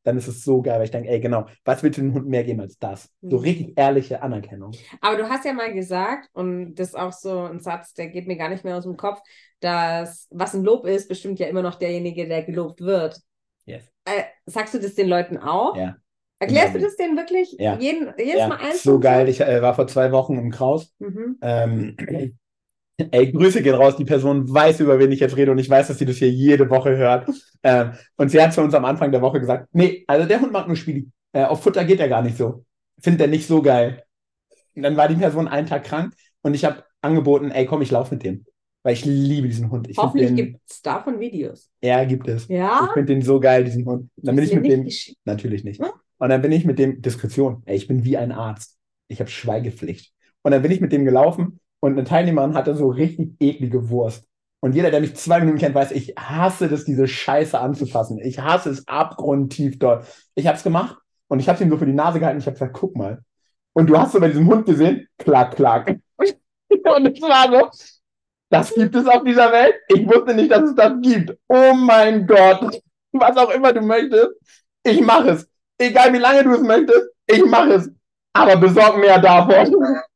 dann ist es so geil, weil ich denke, ey, genau, was willst du dem Hund mehr geben als das? So Mhm. richtig ehrliche Anerkennung. Aber du hast ja mal gesagt, und das ist auch so ein Satz, der geht mir gar nicht mehr aus dem Kopf, dass was ein Lob ist, bestimmt ja immer noch derjenige, der gelobt wird. Yes. Äh, sagst du das den Leuten auch? Ja. Erklärst du Immer. das denen wirklich Ja. jeden, jedes Ja, Mal einzeln? so geil. Ich äh, war vor zwei Wochen im Kraus. Mhm. Ähm, ey, Grüße gehen raus. Die Person weiß, über wen ich jetzt rede und ich weiß, dass sie das hier jede Woche hört. Ähm, und sie hat zu uns am Anfang der Woche gesagt, nee, also der Hund mag nur Spieli. Äh, auf Futter geht er gar nicht so. Findet er nicht so geil. Und dann war die Person einen Tag krank und ich habe angeboten, ey, komm, ich laufe mit dem. Weil ich liebe diesen Hund. Ich find Hoffentlich den, gibt es davon Videos. Ja, gibt es. Ja? Ich finde den so geil, diesen Hund. Dann bin Hast ich du mir mit nicht dem, geschickt? natürlich nicht. Hm? Und dann bin ich mit dem, Diskretion, ey, ich bin wie ein Arzt. Ich habe Schweigepflicht. Und dann bin ich mit dem gelaufen und eine Teilnehmerin hatte so richtig eklige Wurst. Und jeder, der mich zwei Minuten kennt, weiß, ich hasse das, diese Scheiße anzufassen. Ich hasse es abgrundtief dort. Ich habe es gemacht und ich habe ihm so für die Nase gehalten. Ich habe gesagt, guck mal. Und du hast so bei diesem Hund gesehen, klack, klack. Und es war so, das gibt es auf dieser Welt. Ich wusste nicht, dass es das gibt. Oh mein Gott. Was auch immer du möchtest, ich mache es. Egal wie lange du es möchtest, ich mache es. Aber besorg mehr davon.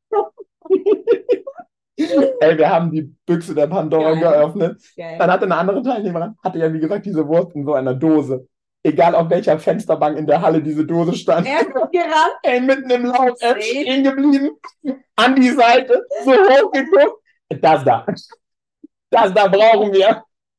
Ey, wir haben die Büchse der Pandora Geil. geöffnet. Geil. Dann hatte eine andere Teilnehmerin, hatte ja wie gesagt diese Wurst in so einer Dose. Egal auf welcher Fensterbank in der Halle diese Dose stand. Er kommt gerannt. Ey, mitten im Lauf, er ist Safe. stehen geblieben, an die Seite, so hoch geguckt. Das da. Das da brauchen wir.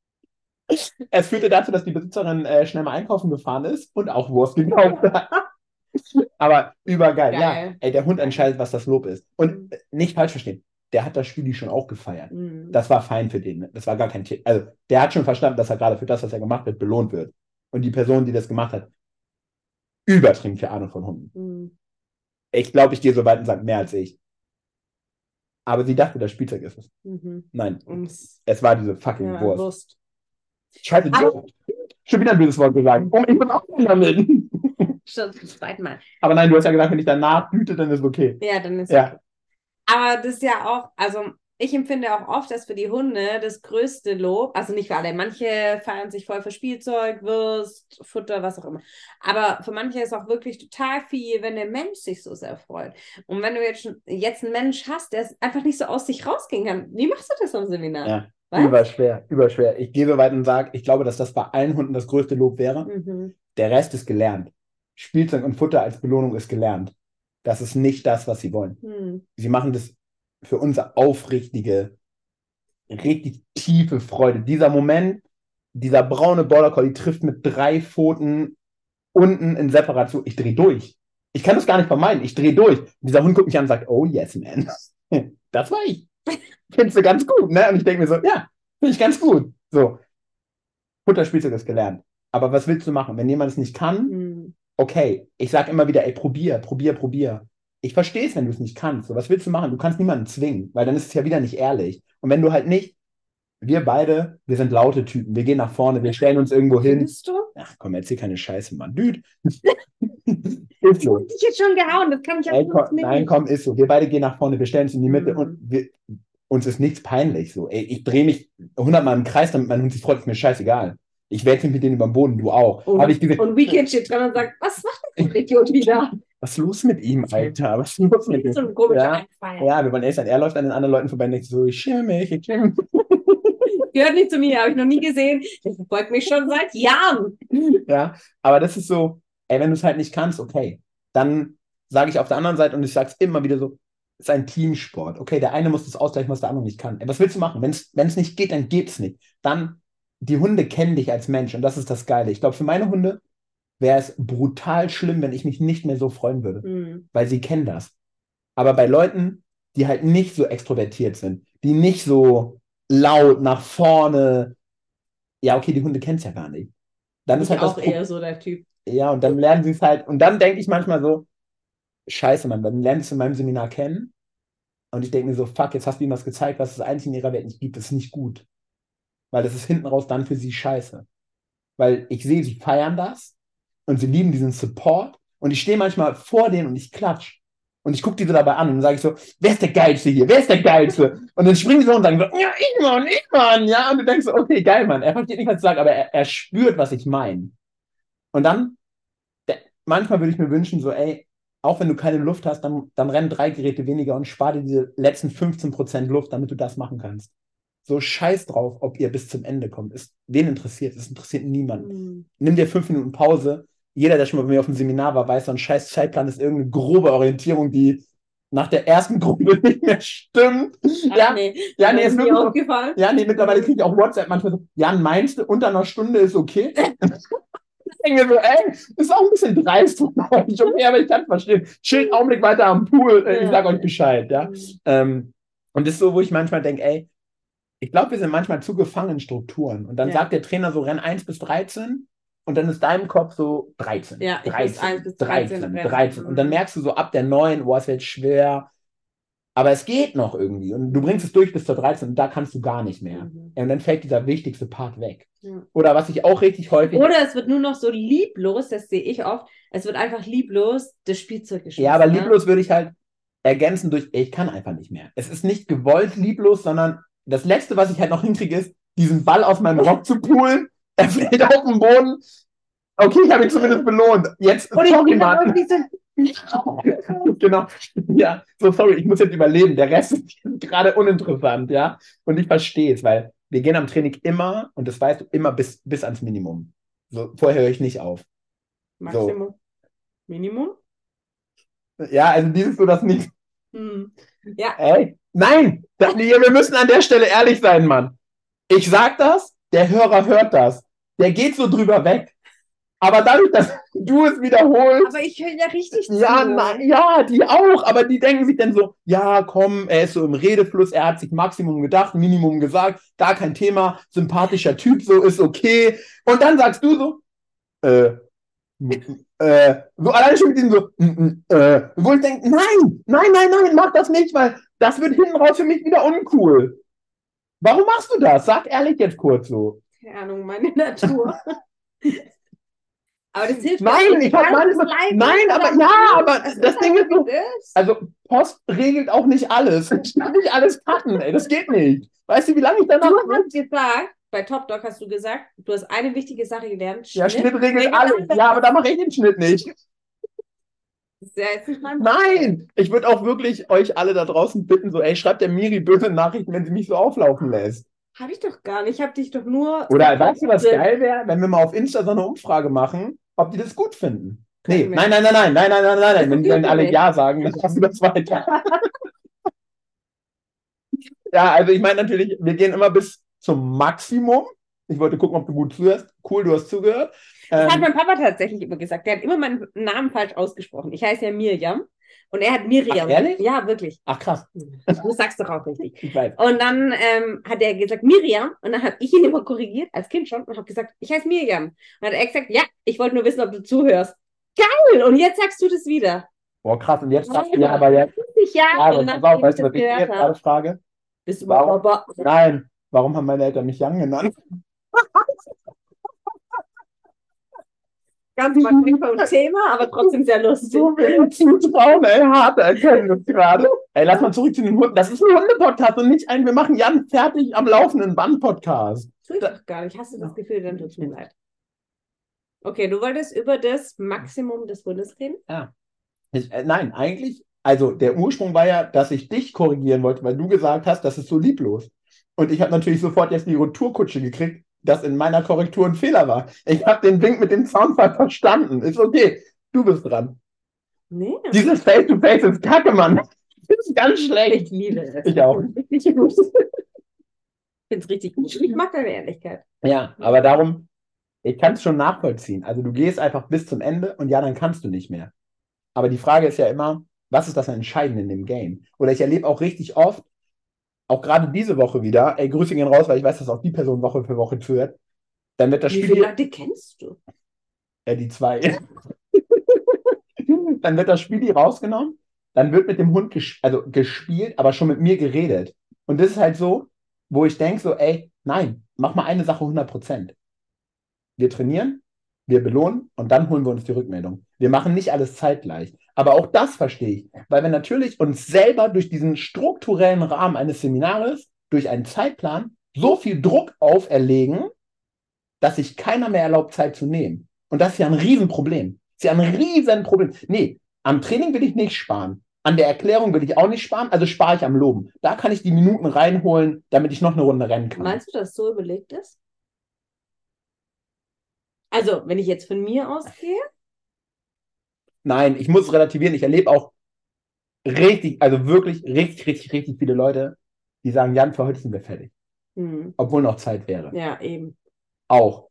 Es führte dazu, dass die Besitzerin äh, schnell mal einkaufen gefahren ist und auch Wurst gekauft hat. Aber übergeil. Geil. Ja, ey, der Hund entscheidet, was das Lob ist. Und äh, nicht falsch verstehen, der hat das Spiel schon auch gefeiert. Mhm. Das war fein für den. Ne? Das war gar kein Thema. Also, der hat schon verstanden, dass er gerade für das, was er gemacht hat, belohnt wird. Und die Person, die das gemacht hat, übertrieben viel Ahnung von Hunden. Mhm. Ich glaube, ich gehe so weit und sage mehr als ich. Aber sie dachte, das Spielzeug ist es. Mhm. Nein, Und es war diese fucking ja, Wurst. Wurst. Scheiße, Aber- schon wieder ein böses Wort gesagt. Oh, ich bin auch damit. Schon zum zweiten Mal. Aber nein, du hast ja gesagt, wenn ich danach hüte, dann ist okay. Ja, dann ist Ja. Aber das ist ja auch, also ich empfinde auch oft, dass für die Hunde das größte Lob, also nicht für alle, manche feiern sich voll für Spielzeug, Wurst, Futter, was auch immer. Aber für manche ist auch wirklich total viel, wenn der Mensch sich so sehr freut. Und wenn du jetzt, schon, jetzt einen Mensch hast, der einfach nicht so aus sich rausgehen kann, wie machst du das am Seminar? Ja, Was? überschwer, überschwer. Ich gehe so weit und sage, ich glaube, dass das bei allen Hunden das größte Lob wäre. Mhm. Der Rest ist gelernt. Spielzeug und Futter als Belohnung ist gelernt. Das ist nicht das, was sie wollen. Hm. Sie machen das für unsere aufrichtige, richtig tiefe Freude. Dieser Moment, dieser braune Border Collie trifft mit drei Pfoten unten in Separation. Ich drehe durch. Ich kann das gar nicht vermeiden. Ich drehe durch. Und dieser Hund guckt mich an und sagt, oh yes, man. Das war ich. Findest du ganz gut, ne? Und ich denke mir so, ja, finde ich ganz gut. So. Futterspielzeug ist gelernt. Aber was willst du machen? Wenn jemand es nicht kann, Hm. okay, ich sage immer wieder, ey, probier, probier, probier. Ich verstehe es, wenn du es nicht kannst. So, was willst du machen? Du kannst niemanden zwingen, weil dann ist es ja wieder nicht ehrlich. Und wenn du halt nicht, wir beide, wir sind laute Typen, wir gehen nach vorne, wir stellen uns irgendwo hin. Findest du? Ach komm, erzähl keine Scheiße, Mann. Düd. Ist so. Ich jetzt schon gehauen, das kann ich Ey, auch komm, nicht. nein, komm, ist so. Wir beide gehen nach vorne, wir stellen uns in die Mitte Mhm. und wir, uns ist nichts peinlich. So. Ey, ich drehe mich hundertmal im Kreis, damit mein Hund sich freut, ist mir scheißegal. Ich wechsle mit denen über den Boden, du auch. Und, Hab ich gesehen, und Weekend steht dran und sagt, was macht denn der Idiot wieder? was ist los mit ihm, Alter? Was ist los mit ihm? So ein komischer Ja, Einfall. ja, wir wollen erst sein. Er läuft an den anderen Leuten vorbei und denkt so, ich schäme mich, ich schäme mich. Gehört nicht zu mir, habe ich noch nie gesehen. Der verfolgt mich schon seit Jahren. Ja, aber das ist so, ey, wenn du es halt nicht kannst, okay. Dann sage ich auf der anderen Seite, und ich sage es immer wieder so, es ist ein Teamsport. Okay, der eine muss das ausgleichen, was der andere nicht kann. Ey, was willst du machen? Wenn es nicht geht, dann geht's nicht. Dann, die Hunde kennen dich als Mensch und das ist das Geile. Ich glaube, für meine Hunde wäre es brutal schlimm, wenn ich mich nicht mehr so freuen würde, Hm. weil sie kennen das. Aber bei Leuten, die halt nicht so extrovertiert sind, die nicht so laut nach vorne, ja, okay, die Hunde kennen es ja gar nicht. Dann ist Ich halt das auch Pro- eher so der Typ. Ja, und dann lernen sie es halt, und dann denke ich manchmal so, scheiße, Mann, dann lernen sie es in meinem Seminar kennen und ich denke mir so, fuck, jetzt hast du ihnen was gezeigt, was es eigentlich in ihrer Welt nicht gibt, das ist nicht gut. Weil das ist hinten raus dann für sie scheiße. Weil ich sehe, sie feiern das und sie lieben diesen Support und ich stehe manchmal vor denen und ich klatsch. Und ich gucke die so dabei an und dann sage ich so, wer ist der Geilste hier? Wer ist der Geilste? Und dann springen die so und sagen so, ja, ich Mann, ich Mann, ja. Und du denkst so, okay, geil, Mann. Er versteht nicht, was ich sage, aber er, er spürt, was ich meine. Und dann manchmal würde ich mir wünschen, so, ey, auch wenn du keine Luft hast, dann, dann rennen drei Geräte weniger und spar dir diese letzten fünfzehn Prozent Luft, damit du das machen kannst. So scheiß drauf, ob ihr bis zum Ende kommt. Ist, wen interessiert? Es interessiert niemanden. Mhm. Nimm dir fünf Minuten Pause. Jeder, der schon mal bei mir auf dem Seminar war, weiß, so ein scheiß Zeitplan ist irgendeine grobe Orientierung, die nach der ersten Gruppe nicht mehr stimmt. Ach, ja, nee. ja, nee, Das ist ist mir wirklich so. aufgefallen. Ja, nee, mittlerweile kriege ich auch WhatsApp manchmal so, Jan, meinst du, unter einer Stunde ist okay? Ich denke mir so, ey, ist auch ein bisschen dreist von euch. Okay, aber ich kann es verstehen. Chillt einen Augenblick weiter am Pool, äh, ich sag euch Bescheid, ja. Mhm. Ähm, und das ist so, wo ich manchmal denke, ey, ich glaube, wir sind manchmal zu gefangen in Strukturen. Und dann Ja. sagt der Trainer so, renn eins bis dreizehn und dann ist deinem Kopf so dreizehn. Ja, ich muss dreizehn, eins bis dreizehn dreizehn, rennen. dreizehn. Und dann Mhm. merkst du so ab der neun, boah, es wird schwer. Aber es geht noch irgendwie. Und du bringst es durch bis zur dreizehn und da kannst du gar nicht mehr. Mhm. Und dann fällt dieser wichtigste Part weg. Ja. Oder was ich auch richtig häufig... Oder es wird nur noch so lieblos, das sehe ich oft, es wird einfach lieblos das Spielzeug geschmissen. Ja, aber ne? lieblos würde ich halt ergänzen durch, ich kann einfach nicht mehr. Es ist nicht gewollt lieblos, sondern das Letzte, was ich halt noch hinkriege, ist, diesen Ball aus meinem Rock zu poolen. Er fällt auf den Boden. Okay, ich habe ihn zumindest belohnt. Jetzt, Und ich sorry, bin dann Mann. irgendwie so, Genau. Ja, so sorry, ich muss jetzt überleben. Der Rest ist gerade uninteressant, ja. Und ich verstehe es, weil wir gehen am Training immer, und das weißt du, immer bis, bis ans Minimum. So, vorher höre ich nicht auf. Maximum. Minimum? Ja, also dieses so das nicht. Hm. Ja, Ey, nein! Das, wir müssen an der Stelle ehrlich sein, Mann. Ich sag das, der Hörer hört das. Der geht so drüber weg. Aber dadurch, dass du es wiederholst, aber ich höre ja richtig ja, zu. na, ja, die auch, aber die denken sich dann so, ja, komm, er ist so im Redefluss, er hat sich Maximum gedacht, Minimum gesagt, gar kein Thema, sympathischer Typ, so ist okay. Und dann sagst du so, äh, äh, so alleine schon mit diesem so, mm, mm, äh, wo ich denke, nein, nein, nein, nein, mach das nicht, weil das wird hinten raus für mich wieder uncool. Warum machst du das? Sag ehrlich jetzt kurz so. Keine Ahnung, meine Natur. Aber das hilft Nein, mir ich hab manchmal, nein, aber ja, aber das Ding ist so, also Post regelt auch nicht alles. Ich kann nicht alles cutten, ey, das geht nicht. Weißt du, wie lange ich danach... Du hast gesagt, bei Top Dog hast du gesagt, du hast eine wichtige Sache gelernt. Ja, Schnitt regelt alles. Ja, aber da mache ich den Schnitt nicht. Das ist ja jetzt nicht mein Nein, ich würde auch wirklich euch alle da draußen bitten, so, ey, schreibt der Miri böse Nachrichten, wenn sie mich so auflaufen lässt. Habe ich doch gar nicht. Ich habe dich doch nur... Oder weißt du, was geil wäre, wenn wir mal auf Insta so eine Umfrage machen, ob die das gut finden? Nee, Können wir. nein, nein, nein, nein, nein, nein, nein, nein, nein. Wenn, geht wenn alle nicht. Ja sagen, dann machst du das weiter. Ja, also ich meine natürlich, wir gehen immer bis zum Maximum. Ich wollte gucken, ob du gut zuhörst. Cool, du hast zugehört. Das hat Ähm, mein Papa tatsächlich immer gesagt. Der hat immer meinen Namen falsch ausgesprochen. Ich heiße ja Mirjam und er hat Miriam. Ach, ehrlich? Ja, wirklich. ach krass, Du sagst doch auch richtig. ich weiß. Und dann ähm, hat er gesagt Miriam und dann habe ich ihn immer korrigiert, als Kind schon, und habe gesagt, ich heiße Mirjam. Und dann hat er gesagt, ja, ich wollte nur wissen, ob du zuhörst. Geil! Und jetzt sagst du das wieder. Boah, krass. Und jetzt sagst du Ja, ja, aber jetzt. fünfzig Ja, Jahre, aber nachdem pass auf, ich weißt du, das was ich dir gehört jetzt habe. gerade frage? Bist du Warum? Papa? Nein, warum haben meine Eltern mich Jan genannt? Ganz mal weg vom Thema, aber trotzdem sehr lustig. So wenig Zutrauen, ey, harte Erkenntnis gerade. Ey, lass mal zurück zu den Hunden. Das ist ein Hunde-Podcast und nicht ein, wir machen Jan fertig am laufenden Band-Podcast. Tue ich doch gar nicht. Hast du das Gefühl, dann tut es mir leid. Okay, du wolltest über das Maximum des Hundes reden? Ja. Ich, äh, nein, eigentlich, also der Ursprung war ja, dass ich dich korrigieren wollte, weil du gesagt hast, das ist so lieblos. Und ich habe natürlich sofort jetzt die Retourkutsche gekriegt, dass in meiner Korrektur ein Fehler war. Ich habe den Wink mit dem Soundfall verstanden. Ist okay. Du bist dran. Nee. Dieses Face-to-Face ist kacke, Mann. Das ist ganz Ich schlecht. liebe es. Ich auch. Richtig gut. Ich finde es richtig gut. Ich mag deine Ehrlichkeit. Ja, aber darum, ich kann es schon nachvollziehen. Also du gehst einfach bis zum Ende und ja, dann kannst du nicht mehr. Aber die Frage ist ja immer, was ist das Entscheidende in dem Game? Oder ich erlebe auch richtig oft, auch gerade diese Woche wieder, ey, Grüße gehen raus, weil ich weiß, dass auch die Person Woche für Woche führt. Dann wird das Wie Spiel, viele Leute kennst du? äh, die zwei, dann wird das Spiel rausgenommen, dann wird mit dem Hund ges also gespielt, aber schon mit mir geredet. Und das ist halt so, wo ich denke so, ey, nein, mach mal eine Sache hundert Prozent. Wir trainieren, wir belohnen und dann holen wir uns die Rückmeldung. Wir machen nicht alles zeitgleich. Aber auch das verstehe ich, weil wir natürlich uns selber durch diesen strukturellen Rahmen eines Seminares, durch einen Zeitplan, so viel Druck auferlegen, dass sich keiner mehr erlaubt, Zeit zu nehmen. Und das ist ja ein Riesenproblem. Ist ja ein riesen Problem. Nee, am Training will ich nicht sparen. An der Erklärung will ich auch nicht sparen, also spare ich am Loben. Da kann ich die Minuten reinholen, damit ich noch eine Runde rennen kann. Meinst du, dass so überlegt ist? Also, wenn ich jetzt von mir ausgehe? Nein, ich muss relativieren. Ich erlebe auch richtig, also wirklich richtig, richtig, richtig viele Leute, die sagen, Jan, für heute sind wir fertig. Hm. Obwohl noch Zeit wäre. Ja, eben. Auch.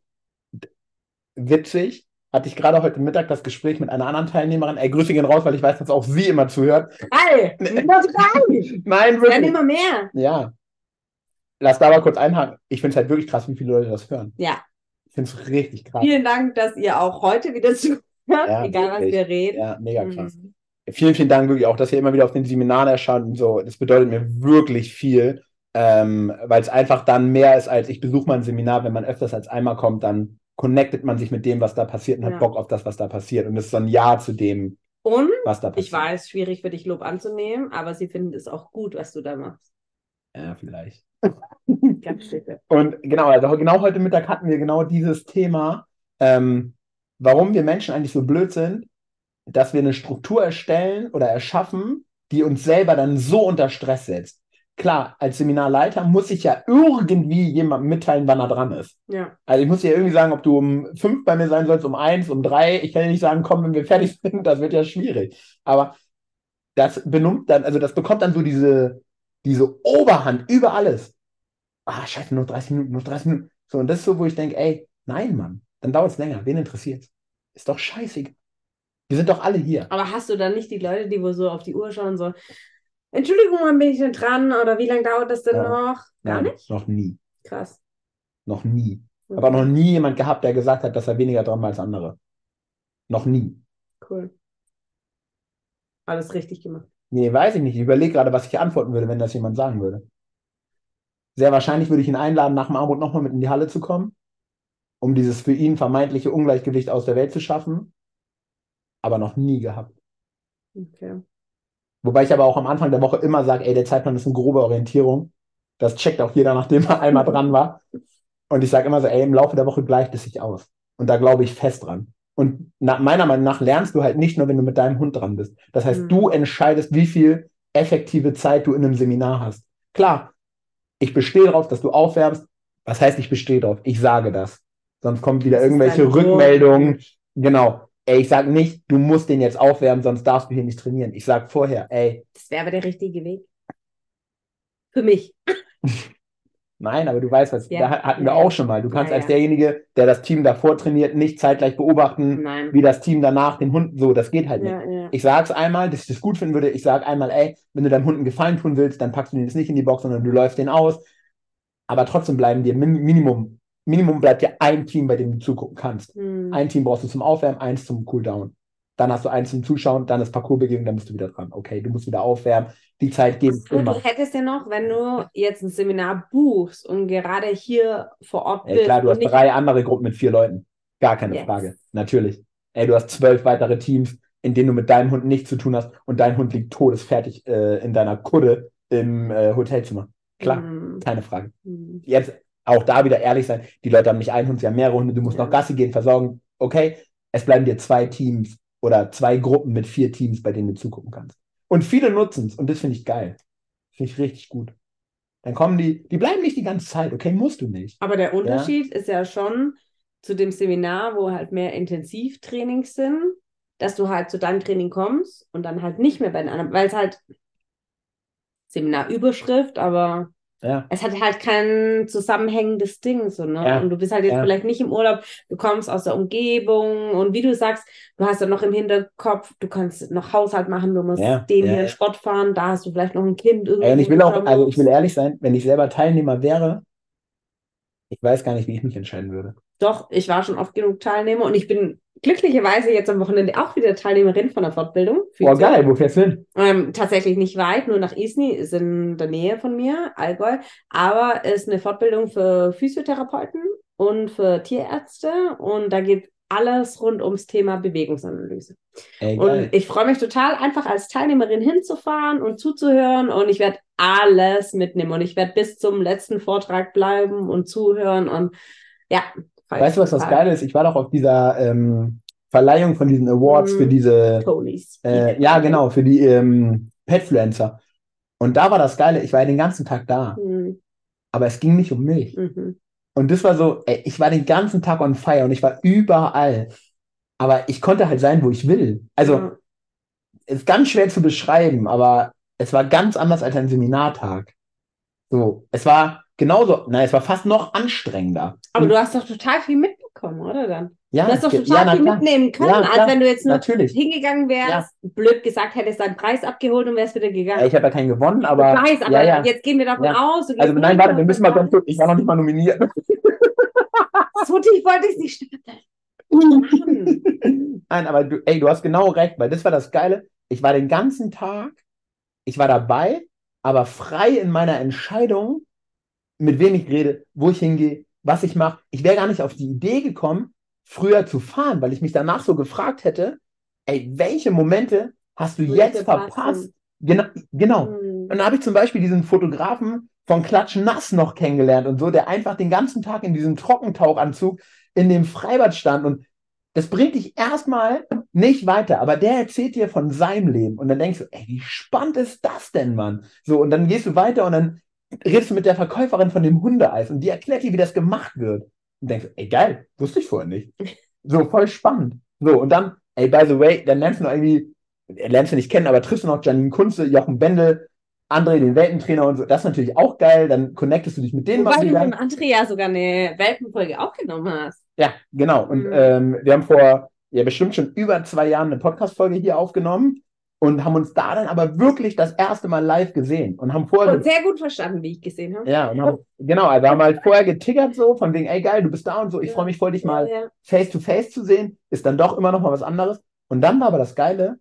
Witzig, hatte ich gerade heute Mittag das Gespräch mit einer anderen Teilnehmerin. Ey, Grüße gehen raus, weil ich weiß, dass auch sie immer zuhört. Drei! Nummer drei! Nein, Werden wirklich. immer mehr. Ja. Lass da mal kurz einhaken. Ich finde es halt wirklich krass, wie viele Leute das hören. Ja. Ich finde es richtig krass. Vielen Dank, dass ihr auch heute wieder zuhört, Ja, egal was wirklich. wir reden. Ja, mega krass. Mhm. Vielen, vielen Dank wirklich auch, dass ihr immer wieder auf den Seminaren erscheint und so. Das bedeutet mir wirklich viel, ähm, weil es einfach dann mehr ist, als ich besuche mal ein Seminar. Wenn man öfters als einmal kommt, dann connectet man sich mit dem, was da passiert und Ja. hat Bock auf das, was da passiert. Und es ist so ein Ja zu dem, Und was da passiert. ich weiß, schwierig für dich Lob anzunehmen, aber sie finden es auch gut, was du da machst. Ja, vielleicht. Ganz sicher. Und genau, also genau heute Mittag hatten wir genau dieses Thema, ähm, warum wir Menschen eigentlich so blöd sind, dass wir eine Struktur erstellen oder erschaffen, die uns selber dann so unter Stress setzt. Klar, als Seminarleiter muss ich ja irgendwie jemandem mitteilen, wann er dran ist. Ja. Also ich muss dir irgendwie sagen, ob du um fünf bei mir sein sollst, um eins, um drei. Ich kann dir nicht sagen, komm, wenn wir fertig sind, das wird ja schwierig. Aber das benimmt dann, also das bekommt dann so diese, diese Oberhand über alles. Ah, scheiße, nur dreißig Minuten, nur dreißig Minuten. So, und das ist so, wo ich denke, ey, nein, Mann, dann dauert es länger. Wen interessiert's? Ist doch scheißegal. Wir sind doch alle hier. Aber hast du dann nicht die Leute, die wohl so auf die Uhr schauen, so, Entschuldigung, wann bin ich denn dran? Oder wie lange dauert das denn Ja. noch? Gar Nein, nicht? noch nie. Krass. Noch nie. Okay. Aber noch nie jemand gehabt, der gesagt hat, dass er weniger dran war als andere. Noch nie. Cool. Alles richtig gemacht. Nee, weiß ich nicht. Ich überlege gerade, was ich antworten würde, wenn das jemand sagen würde. Sehr wahrscheinlich würde ich ihn einladen, nach dem Abend nochmal mit in die Halle zu kommen, um dieses für ihn vermeintliche Ungleichgewicht aus der Welt zu schaffen. Aber noch nie gehabt. Okay. Wobei ich aber auch am Anfang der Woche immer sage, ey, der Zeitplan ist eine grobe Orientierung. Das checkt auch jeder, nachdem er einmal dran war. Und ich sage immer so, ey, im Laufe der Woche gleicht es sich aus. Und da glaube ich fest dran. Und nach, meiner Meinung nach lernst du halt nicht nur, wenn du mit deinem Hund dran bist. Das heißt, Mhm. du entscheidest, wie viel effektive Zeit du in einem Seminar hast. Klar, ich bestehe darauf, dass du aufwärmst. Was heißt, ich bestehe drauf? Ich sage das. Sonst kommt wieder Das ist irgendwelche dein Wurf. Rückmeldungen. Genau. Ey, ich sage nicht, du musst den jetzt aufwärmen, sonst darfst du hier nicht trainieren. Ich sage vorher, ey, Das wäre aber der richtige Weg. Für mich. nein, aber du weißt was, Ja. da hatten wir Ja, auch ja. schon mal. Du kannst Ja, als ja. derjenige, der das Team davor trainiert, nicht zeitgleich beobachten, Nein. wie das Team danach den Hund, so, das geht halt nicht. Ja, ja. Ich sage es einmal, dass ich das gut finden würde. Ich sage einmal, ey, wenn du deinem Hund einen Gefallen tun willst, dann packst du den jetzt nicht in die Box, sondern du läufst den aus. Aber trotzdem bleiben dir Min Minimum, Minimum bleibt dir ein Team, bei dem du zugucken kannst. Hm. Ein Team brauchst du zum Aufwärmen, eins zum Cooldown. Dann hast du eins zum Zuschauen, dann ist Parcoursbegehung, dann bist du wieder dran. Okay, du musst wieder aufwärmen. Die Zeit geht So, immer. du hättest ja noch, wenn du jetzt ein Seminar buchst und gerade hier vor Ort Ey, bist klar, du und hast nicht drei andere Gruppen mit vier Leuten. Gar keine Yes. Frage. Natürlich. Ey, du hast zwölf weitere Teams, in denen du mit deinem Hund nichts zu tun hast und dein Hund liegt todesfertig äh, in deiner Kudde im äh, Hotelzimmer. Klar, Hm. keine Frage. Hm. Jetzt auch da wieder ehrlich sein, die Leute haben nicht einen Hund, sie haben mehrere Hunde, du musst Ja. noch Gassi gehen, versorgen. Okay, es bleiben dir zwei Teams oder zwei Gruppen mit vier Teams, bei denen du zugucken kannst. Und viele nutzen es und das finde ich geil. Finde ich richtig gut. Dann kommen die, die bleiben nicht die ganze Zeit, okay, musst du nicht. Aber der Unterschied ist ja schon zu dem Seminar, wo halt mehr Intensivtrainings sind, dass du halt zu deinem Training kommst und dann halt nicht mehr bei den anderen, weil es halt Seminarüberschrift, aber Ja, es hat halt kein zusammenhängendes Ding, so, ne? Ja, Und du bist halt jetzt ja. vielleicht nicht im Urlaub, du kommst aus der Umgebung und wie du sagst, du hast ja noch im Hinterkopf, du kannst noch Haushalt machen, du musst Ja, den ja, hier ja. Sport fahren, da hast du vielleicht noch ein Kind irgendwo. Ey, und ich will du auch, schauen also ich will musst. ehrlich sein, wenn ich selber Teilnehmer wäre, ich weiß gar nicht, wie ich mich entscheiden würde. Doch, ich war schon oft genug Teilnehmer und ich bin glücklicherweise jetzt am Wochenende auch wieder Teilnehmerin von der Fortbildung. Boah, Physio. geil, wo fährst du hin? Ähm, tatsächlich nicht weit, nur nach Isny, ist in der Nähe von mir, Allgäu, aber ist eine Fortbildung für Physiotherapeuten und für Tierärzte und da geht alles rund ums Thema Bewegungsanalyse. Ey, Und geil. ich freue mich total, einfach als Teilnehmerin hinzufahren und zuzuhören und ich werde alles mitnehmen und ich werde bis zum letzten Vortrag bleiben und zuhören und ja. Weißt du, was das Geile ist? Ich war doch auf dieser ähm, Verleihung von diesen Awards Mhm. für diese, Tonys. äh, ja genau, für die ähm, Petfluencer. Und da war das Geile, ich war ja den ganzen Tag da, Mhm. aber es ging nicht um mich. Mhm. Und das war so, ey, ich war den ganzen Tag on fire und ich war überall. Aber ich konnte halt sein, wo ich will. Also, Ja. ist ganz schwer zu beschreiben, aber es war ganz anders als ein Seminartag. So, es war genauso, nein, es war fast noch anstrengender. Aber Und du hast doch total viel mitbekommen, oder dann? ja, Du hast doch ge- total ja, na viel klar. mitnehmen können, Ja, als klar, wenn du jetzt nur natürlich. hingegangen wärst, Ja. blöd gesagt, hättest deinen Preis abgeholt und wärst wieder Ja, gegangen. ich habe ja keinen gewonnen, Ich aber weiß, aber ja, ja. jetzt gehen wir davon Ja. aus. Du Also gehst nein, hin, warte, du wir hast müssen mal einen ganz kurz, ich war noch nicht mal nominiert. Preis. So tief wollte ich es nicht stellen. Nein, aber du, ey, du hast genau recht, weil das war das Geile. Ich war den ganzen Tag, ich war dabei, aber frei in meiner Entscheidung, mit wem ich rede, wo ich hingehe, was ich mache. Ich wäre gar nicht auf die Idee gekommen, früher zu fahren, weil ich mich danach so gefragt hätte, ey, welche Momente hast du Wo jetzt ich verpasst? verpassen. Genau, genau. Hm. Und da habe ich zum Beispiel diesen Fotografen von Klatsch Nass noch kennengelernt und so, der einfach den ganzen Tag in diesem Trockentauchanzug in dem Freibad stand. Und das bringt dich erstmal nicht weiter, aber der erzählt dir von seinem Leben. Und dann denkst du, ey, wie spannend ist das denn, Mann? So, und dann gehst du weiter und dann redest du mit der Verkäuferin von dem Hundeeis und die erklärt dir, wie das gemacht wird. Und denkst, ey, geil, wusste ich vorher nicht. So, voll spannend. So, und dann, ey, by the way, dann lernst du noch irgendwie, äh, lernst du nicht kennen, aber triffst du noch Janine Kunze, Jochen Bendel, André, den Welpentrainer und so. Das ist natürlich auch geil. Dann connectest du dich mit denen Wobei mal du wieder. mit dem Andrea sogar eine Welpenfolge aufgenommen hast. Ja, genau. Und Mhm. ähm, wir haben vor, ja, bestimmt schon über zwei Jahren eine Podcast-Folge hier aufgenommen und haben uns da dann aber wirklich das erste Mal live gesehen und haben vorher Und sehr gut verstanden, wie ich gesehen habe. ja, und haben, genau, also haben halt vorher getickert so, von wegen, ey geil, du bist da und so, ich Ja. freue mich voll, dich Ja, mal ja. face to face zu sehen, ist dann doch immer noch mal was anderes. Und dann war aber das Geile,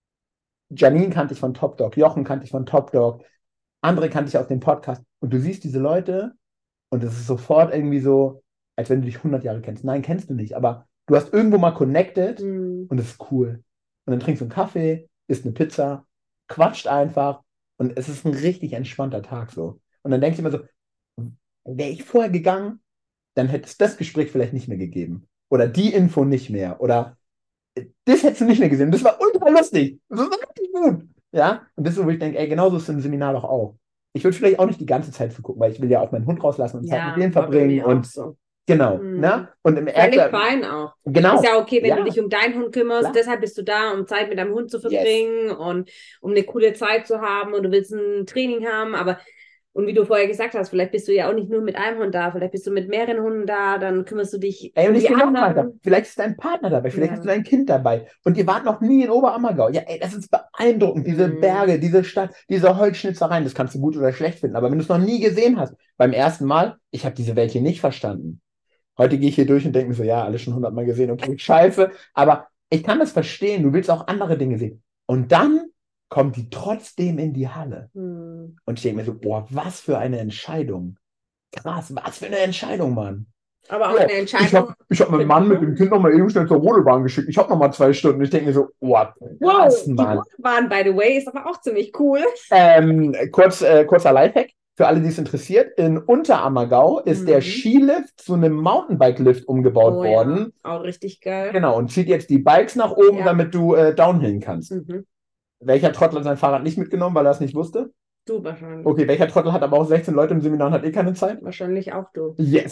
Janine kannte ich von Top Dog, Jochen kannte ich von Top Dog, andere kannte ich aus dem Podcast und du siehst diese Leute und es ist sofort irgendwie so, als wenn du dich hundert Jahre kennst. Nein, kennst du nicht, aber du hast irgendwo mal connected Mhm. und es ist cool. Und dann trinkst du einen Kaffee, isst eine Pizza, quatscht einfach und es ist ein richtig entspannter Tag so. Und dann denke ich immer so, wäre ich vorher gegangen, dann hätte es das Gespräch vielleicht nicht mehr gegeben. Oder die Info nicht mehr. Oder äh, das hättest du nicht mehr gesehen. Das war ultra lustig. Das war richtig gut. Ja? Und das ist so, wo ich denke, ey, genauso ist es im Seminar doch auch. Ich würde vielleicht auch nicht die ganze Zeit zugucken, weil ich will ja auch meinen Hund rauslassen und Zeit mit dem war bei verbringen. mir auch Und so. genau. Mhm. Ne? Und im Völlig ersten. fein auch. Genau. Ist ja okay, wenn Ja. du dich um deinen Hund kümmerst. Klar. Deshalb bist du da, um Zeit mit deinem Hund zu Yes. verbringen und um eine coole Zeit zu haben und du willst ein Training haben. Aber, und wie du vorher gesagt hast, vielleicht bist du ja auch nicht nur mit einem Hund da, vielleicht bist du mit mehreren Hunden da, dann kümmerst du dich Ey, und um ich die gehe noch anderen. weiter. Vielleicht ist dein Partner dabei, vielleicht Ja. hast du dein Kind dabei und ihr wart noch nie in Oberammergau. Ja, ey, das ist beeindruckend. Diese Mhm. Berge, diese Stadt, diese Holzschnitzereien, das kannst du gut oder schlecht finden. Aber wenn du es noch nie gesehen hast, beim ersten Mal, ich habe diese Welt hier nicht verstanden. Heute gehe ich hier durch und denke mir so, ja, alles schon hundertmal gesehen, okay, scheiße. Aber ich kann das verstehen, du willst auch andere Dinge sehen. Und dann kommt die trotzdem in die Halle. Mhm. Und ich denke mir so, boah, was für eine Entscheidung. Krass, was für eine Entscheidung, Mann. Aber auch Ja, eine ich Entscheidung. habe ich hab meinen Mann mit dem Kind noch mal eben schnell zur Rodelbahn geschickt. Ich habe noch mal zwei Stunden. Ich denke mir so, what? Was, Die Mann? Rodelbahn, by the way, ist aber auch ziemlich cool. Ähm, kurz, äh, kurzer Lifehack für alle, die es interessiert. In Unterammergau ist Mhm. der Skilift zu einem Mountainbike-Lift umgebaut Oh worden. ja, auch richtig geil. Genau, und zieht jetzt die Bikes nach oben, Ja. damit du äh, downhillen kannst. Mhm. Welcher Trottel hat sein Fahrrad nicht mitgenommen, weil er es nicht wusste? Du wahrscheinlich. Okay, welcher Trottel hat aber auch sechzehn Leute im Seminar und hat eh keine Zeit? Wahrscheinlich auch du. Yes.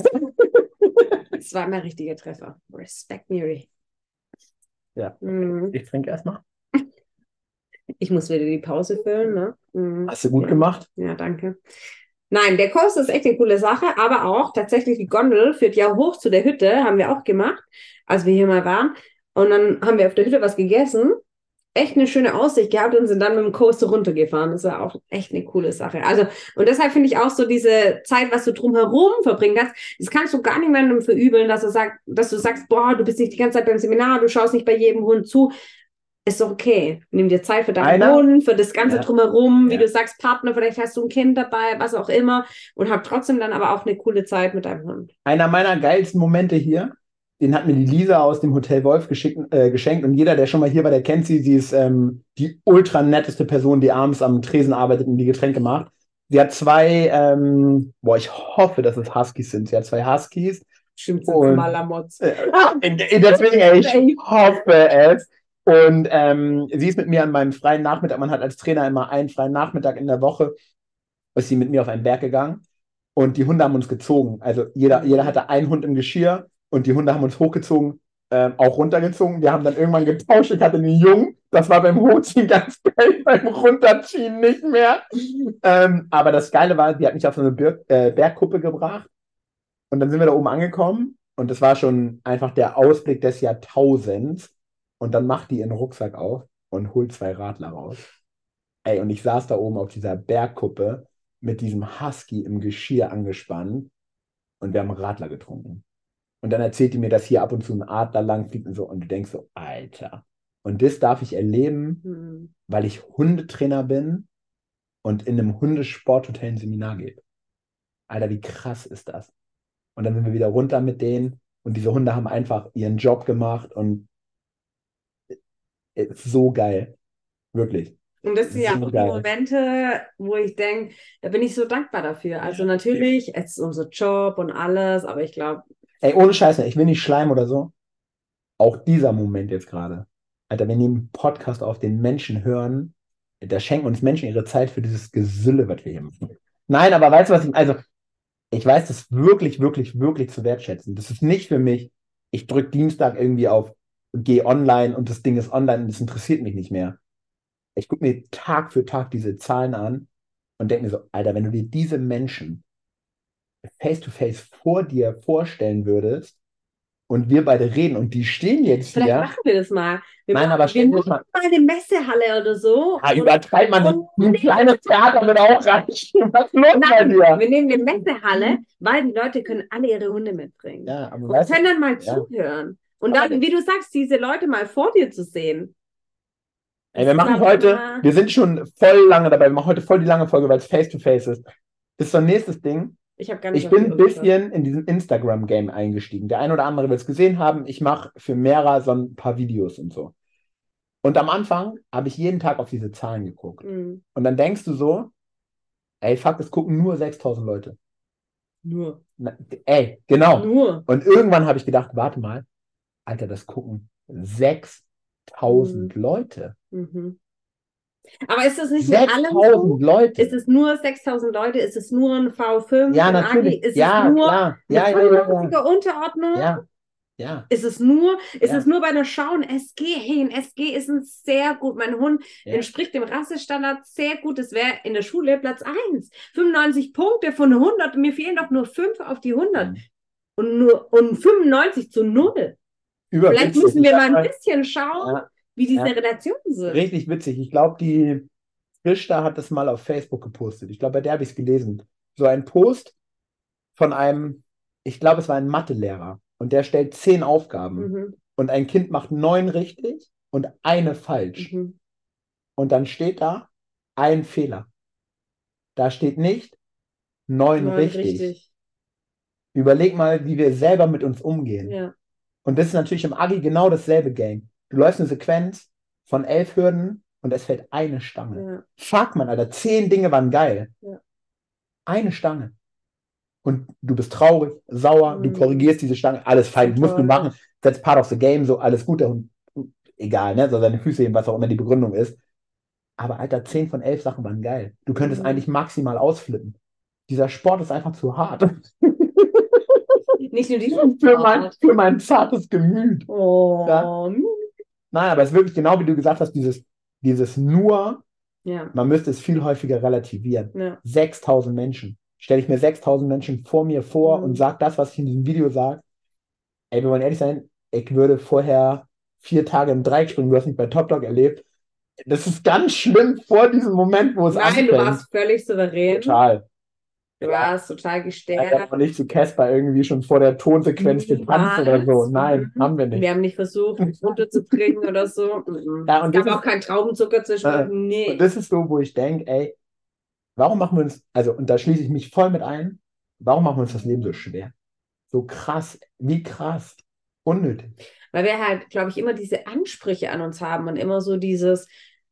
Das war mein richtiger Treffer. Respect, Miri. Ja. Mhm. Ich trinke erstmal. Ich muss wieder die Pause füllen, ne? Mhm. Hast du gut Ja. gemacht? Ja, danke. Nein, der Kurs ist echt eine coole Sache, aber auch tatsächlich die Gondel führt ja hoch zu der Hütte, haben wir auch gemacht, als wir hier mal waren. Und dann haben wir auf der Hütte was gegessen, echt eine schöne Aussicht gehabt und sind dann mit dem Coaster runtergefahren. Das war auch echt eine coole Sache. Also, und deshalb finde ich auch so diese Zeit, was du drumherum verbringen kannst, das kannst du gar niemandem verübeln, dass er sagt, dass du sagst, boah, du bist nicht die ganze Zeit beim Seminar, du schaust nicht bei jedem Hund zu. Ist doch okay. Nimm dir Zeit für deinen Einer- Hund, für das Ganze Ja. drumherum, wie Ja. du sagst, Partner, vielleicht hast du ein Kind dabei, was auch immer. Und hab trotzdem dann aber auch eine coole Zeit mit deinem Hund. Einer meiner geilsten Momente hier, den hat mir die Lisa aus dem Hotel Wolf geschickt, äh, geschenkt. Und jeder, der schon mal hier war, der kennt sie. Sie ist ähm, die ultra netteste Person, die abends am Tresen arbeitet und die Getränke macht. Sie hat zwei, ähm, boah, ich hoffe, dass es Huskies sind. Sie hat zwei Huskies Bestimmt sind Und- Malamotz. Äh, Deswegen, ey, ich hoffe es. Und ähm, sie ist mit mir an meinem freien Nachmittag, man hat als Trainer immer einen freien Nachmittag in der Woche, ist sie mit mir auf einen Berg gegangen und die Hunde haben uns gezogen. Also jeder, Mhm. jeder hatte einen Hund im Geschirr und die Hunde haben uns hochgezogen, ähm, auch runtergezogen. Wir haben dann irgendwann getauscht. Ich hatte einen Jungen, das war beim Hochziehen ganz geil, beim Runterziehen nicht mehr. Ähm, aber das Geile war, die hat mich auf so eine Berg, äh, Bergkuppe gebracht und dann sind wir da oben angekommen und das war schon einfach der Ausblick des Jahrtausends. Und dann macht die ihren Rucksack auf und holt zwei Radler raus. Ey, und ich saß da oben auf dieser Bergkuppe mit diesem Husky im Geschirr angespannt und wir haben Radler getrunken. Und dann erzählt die mir, dass hier ab und zu ein Adler langfliegt und so. Und du denkst so, Alter. Und das darf ich erleben, Mhm. weil ich Hundetrainer bin und in einem Hundesporthotel ein Seminar gebe. Alter, wie krass ist das? Und dann sind wir wieder runter mit denen und diese Hunde haben einfach ihren Job gemacht und ist so geil. Wirklich. Und das sind ja So auch die geil. Momente, wo ich denke, da bin ich so dankbar dafür. Also natürlich, es ist unser Job und alles, aber ich glaube, Ey, ohne Scheiße, ich will nicht schleimen oder so. Auch dieser Moment jetzt gerade. Alter, wir nehmen einen Podcast auf, den Menschen hören. Da schenken uns Menschen ihre Zeit für dieses Gesülle, was wir hier machen. Nein, aber weißt du, was ich, also, ich weiß das wirklich, wirklich, wirklich zu wertschätzen. Das ist nicht für mich, ich drücke Dienstag irgendwie auf, geh online und das Ding ist online und das interessiert mich nicht mehr. Ich gucke mir Tag für Tag diese Zahlen an und denke mir so, Alter, wenn du dir diese Menschen face-to-face vor dir vorstellen würdest und wir beide reden und die stehen jetzt vielleicht hier. machen wir das mal. Wir Nein, machen, aber wir stell dir machen mal, mal eine Messehalle oder so. ja, und- übertreibt man nicht. und- Ein kleines Theater wird auch reichen. Was ist los bei Nein, dir? wir nehmen eine Messehalle, weil die Leute können alle ihre Hunde mitbringen. Ja, aber Und weißt können du, dann mal ja. zuhören. Und Aber dann, wie du sagst, diese Leute mal vor dir zu sehen. ey, wir Das machen ist auch heute, immer- wir sind schon voll lange dabei, wir machen heute voll die lange Folge, weil es face-to-face ist. Das ist so ein nächstes Ding. Ich habe gar nicht Ich auf bin die ein Uhr geschaut. bisschen in diesem Instagram-Game eingestiegen. Der ein oder andere wird es gesehen haben. Ich mache für Mera so ein paar Videos und so. Und am Anfang habe ich jeden Tag auf diese Zahlen geguckt. Mhm. Und dann denkst du so, ey, fuck, es gucken nur sechstausend Leute. Nur. Na, ey, genau. Nur. Und irgendwann habe ich gedacht, warte mal, Alter, das gucken sechstausend Mhm. Leute. Mhm. Aber ist das nicht mit allem so? sechstausend Leute. Ist es nur sechstausend Leute? Ist es nur ein V fünf? Ja, ein natürlich. Agi? Ist Ja, es nur klar. eine Ja, ja, ja, ja. fünfundneunziger Unterordnung? Ja, ja, Ist es nur, ist Ja. es nur bei einer Schau ein S G? Hey, ein S G ist ein sehr gut. Mein Hund Ja. entspricht dem Rassestandard sehr gut. Das wäre in der Schule Platz eins. fünfundneunzig Punkte von hundert. Mir fehlen doch nur fünf auf die hundert. Mhm. Und, nur, und fünfundneunzig zu null. Über Vielleicht witzig. müssen wir Ich mal hab ein bisschen schauen, Ja, wie diese Ja. Relationen sind. richtig witzig. Ich glaube, die Frischda hat das mal auf Facebook gepostet. Ich glaube, bei der habe ich es gelesen. So ein Post von einem, ich glaube, es war ein Mathelehrer. Und der stellt zehn Aufgaben. Mhm. Und ein Kind macht neun richtig und eine falsch. Mhm. Und dann steht da ein Fehler. Da steht nicht neun Neun richtig. richtig. Überleg mal, wie wir selber mit uns umgehen. Ja. Und das ist natürlich im Agi genau dasselbe Game. Du läufst eine Sequenz von elf Hürden und es fällt eine Stange. Ja. Fuck, man, Alter, zehn Dinge waren geil. Ja. Eine Stange. Und du bist traurig, sauer, du Mhm. korrigierst diese Stange, alles fein, So musst du toll. machen. That's part of the game, so alles gut. Und egal, ne? So seine Füße heben, was auch immer die Begründung ist. Aber Alter, zehn von elf Sachen waren geil. Du könntest Mhm. eigentlich maximal ausflippen. Dieser Sport ist einfach zu hart. Nicht nur die für, mein, für mein zartes Gemüt. Oh. Ja. Nein, aber es ist wirklich genau wie du gesagt hast, dieses, dieses nur, Ja. man müsste es viel häufiger relativieren. Ja. sechstausend Menschen. Stelle ich mir sechstausend Menschen vor mir vor Mhm. und sage das, was ich in diesem Video sage. Ey, wir wollen ehrlich sein, ich würde vorher vier Tage im Dreieck springen, du hast mich bei Top Dog erlebt. Das ist ganz schlimm vor diesem Moment, wo es Nein, anfängt. du warst völlig souverän. Total. Du warst total Alter, gestärkt. aber nicht zu Casper irgendwie schon vor der Tonsequenz getanzt oder so. Niemals. Nein, Mhm. haben wir nicht. Wir haben nicht versucht, uns runterzubringen oder so. Mhm. Ja, und es gab das auch keinen Traubenzucker zu Äh, schmecken. Nee. Und das ist so, wo ich denke, ey, warum machen wir uns, also, und da schließe ich mich voll mit ein, warum machen wir uns das Leben so schwer? So krass, wie krass, unnötig. Weil wir halt, glaube ich, immer diese Ansprüche an uns haben und immer so dieses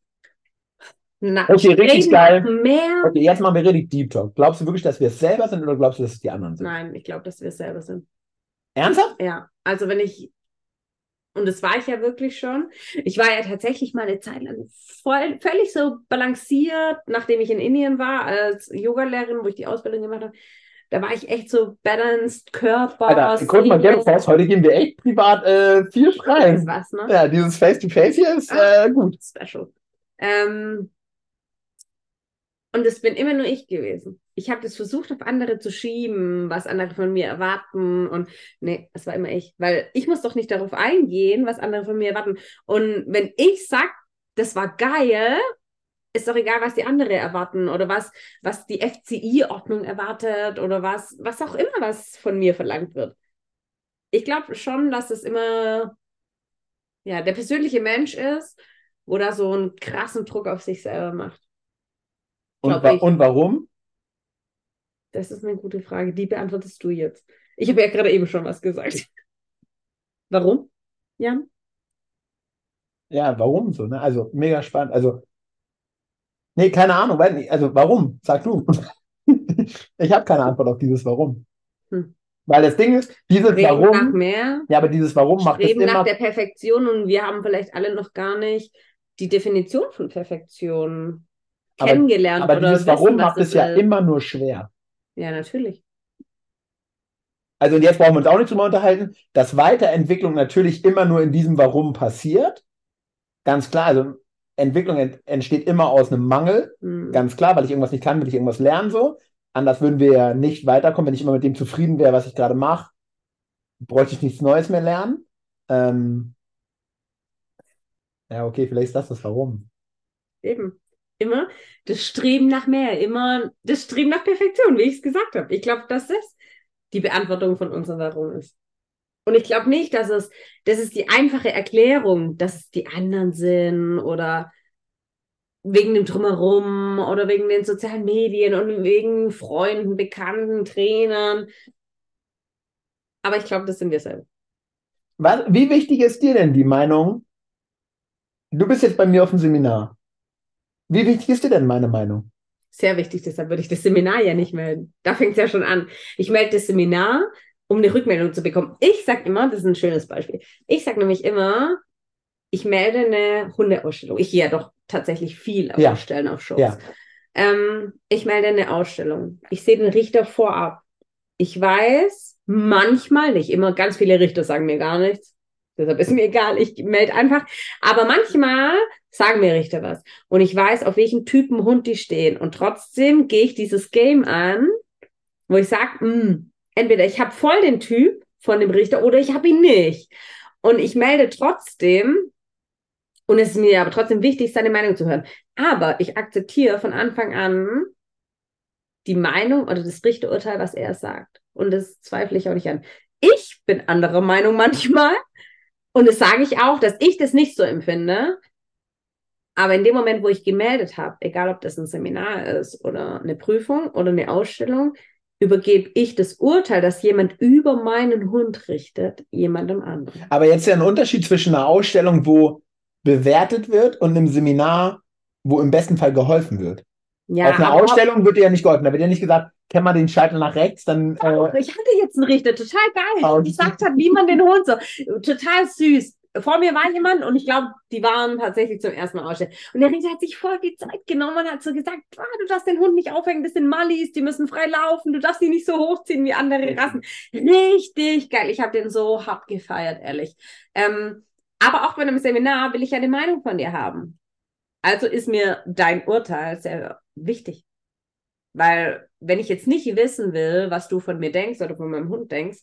na, Okay, richtig Streben geil. nach mehr. Okay, jetzt machen wir richtig Deep Talk. Glaubst du wirklich, dass wir es selber sind oder glaubst du, dass es die anderen sind? Nein, ich glaube, dass wir es selber sind. Ernsthaft? Ja, also wenn ich, und das war ich ja wirklich schon, ich war ja tatsächlich mal eine Zeit lang voll, völlig so balanciert, nachdem ich in Indien war, als Yogalehrerin, wo ich die Ausbildung gemacht habe. Da war ich echt so balanced, Körper, Alter, guck mal, Game of Thrones, heute gehen wir echt privat äh, viel Das schreien. ist was, ne? Ja, dieses Face-to-Face hier ist Ah. äh, gut. Special. Ähm, und es bin immer nur ich gewesen. Ich habe das versucht, auf andere zu schieben, was andere von mir erwarten. Und nee, es war immer ich. Weil ich muss doch nicht darauf eingehen, was andere von mir erwarten. Und wenn ich sage, das war geil, ist doch egal, was die andere erwarten oder was, was die F C I-Ordnung erwartet oder was, was auch immer, was von mir verlangt wird. Ich glaube schon, dass es immer ja, der persönliche Mensch ist, wo da so einen krassen Druck auf sich selber macht. Und, Glaube wa ich. und warum? Das ist eine gute Frage. Die beantwortest du jetzt. Ich habe ja gerade eben schon was gesagt. Warum? Jan? Ja, warum so, ne? Also, mega spannend. Also, nee, keine Ahnung, weiß nicht. Also, warum? Sag du. Ich habe keine Antwort auf dieses Warum. Hm. Weil das Ding ist, dieses Streben nach Warum, mehr, ja, aber dieses Warum macht es Streben nach immer, der Perfektion und wir haben vielleicht alle noch gar nicht die Definition von Perfektion aber, kennengelernt aber oder dieses wissen, Warum was macht es das ja ist. immer nur schwer. Ja, natürlich. Also, und jetzt brauchen wir uns auch nicht drüber unterhalten, dass Weiterentwicklung natürlich immer nur in diesem Warum passiert. Ganz klar, also Entwicklung ent entsteht immer aus einem Mangel. Hm. Ganz klar, weil ich irgendwas nicht kann, will ich irgendwas lernen so. Anders würden wir ja nicht weiterkommen. Wenn ich immer mit dem zufrieden wäre, was ich gerade mache, bräuchte ich nichts Neues mehr lernen. Ähm, ja, okay, vielleicht ist das das Warum. Eben. Immer das Streben nach mehr, immer das Streben nach Perfektion, wie ich es gesagt habe. Ich glaube, dass das die Beantwortung von unserem Warum ist. Und ich glaube nicht, dass es, das ist die einfache Erklärung, dass es die anderen sind oder wegen dem Drumherum oder wegen den sozialen Medien und wegen Freunden, Bekannten, Trainern. Aber ich glaube, das sind wir selber. Was, wie wichtig ist dir denn die Meinung? Du bist jetzt bei mir auf dem Seminar. Wie wichtig ist dir denn meine Meinung? Sehr wichtig, deshalb würde ich das Seminar ja nicht melden. Da fängt es ja schon an. Ich melde das Seminar, um eine Rückmeldung zu bekommen. Ich sage immer, das ist ein schönes Beispiel, ich sage nämlich immer, ich melde eine Hundeausstellung. Ich gehe ja doch tatsächlich viel Ja. ausstellen auf Shows. Ja. Ähm, ich melde eine Ausstellung. Ich sehe den Richter vorab. Ich weiß, manchmal, nicht immer, ganz viele Richter sagen mir gar nichts. Deshalb ist mir egal, ich melde einfach. Aber manchmal sagen mir Richter was. Und ich weiß, auf welchen Typen Hund die stehen. Und trotzdem gehe ich dieses Game an, wo ich sage, entweder ich habe voll den Typ von dem Richter oder ich habe ihn nicht. Und ich melde trotzdem, und es ist mir aber trotzdem wichtig, seine Meinung zu hören. Aber ich akzeptiere von Anfang an die Meinung oder das Richterurteil, was er sagt. Und das zweifle ich auch nicht an. Ich bin anderer Meinung manchmal. Und das sage ich auch, dass ich das nicht so empfinde. Aber in dem Moment, wo ich gemeldet habe, egal ob das ein Seminar ist oder eine Prüfung oder eine Ausstellung, übergebe ich das Urteil, dass jemand über meinen Hund richtet, jemandem anderen. Aber jetzt ist ja ein Unterschied zwischen einer Ausstellung, wo bewertet wird, und einem Seminar, wo im besten Fall geholfen wird. Ja, Auf einer aber Ausstellung wird dir ja nicht geholfen. Da wird ja nicht gesagt, kenn mal den Scheitel nach rechts, dann. Äh, ich hatte jetzt einen Richter, total geil, Oh, der gesagt hat, wie man den Hund so, total süß. Vor mir war jemand und ich glaube, die waren tatsächlich zum ersten Mal ausstellen. Und der Richter hat sich voll die Zeit genommen und hat so gesagt, ah, du darfst den Hund nicht aufhängen, das sind Mallis, die müssen frei laufen, du darfst sie nicht so hochziehen wie andere Rassen. Richtig geil, ich habe den so hart gefeiert, ehrlich. Ähm, aber auch bei einem Seminar will ich ja eine Meinung von dir haben. Also ist mir dein Urteil sehr wichtig. Weil, wenn ich jetzt nicht wissen will, was du von mir denkst oder von meinem Hund denkst,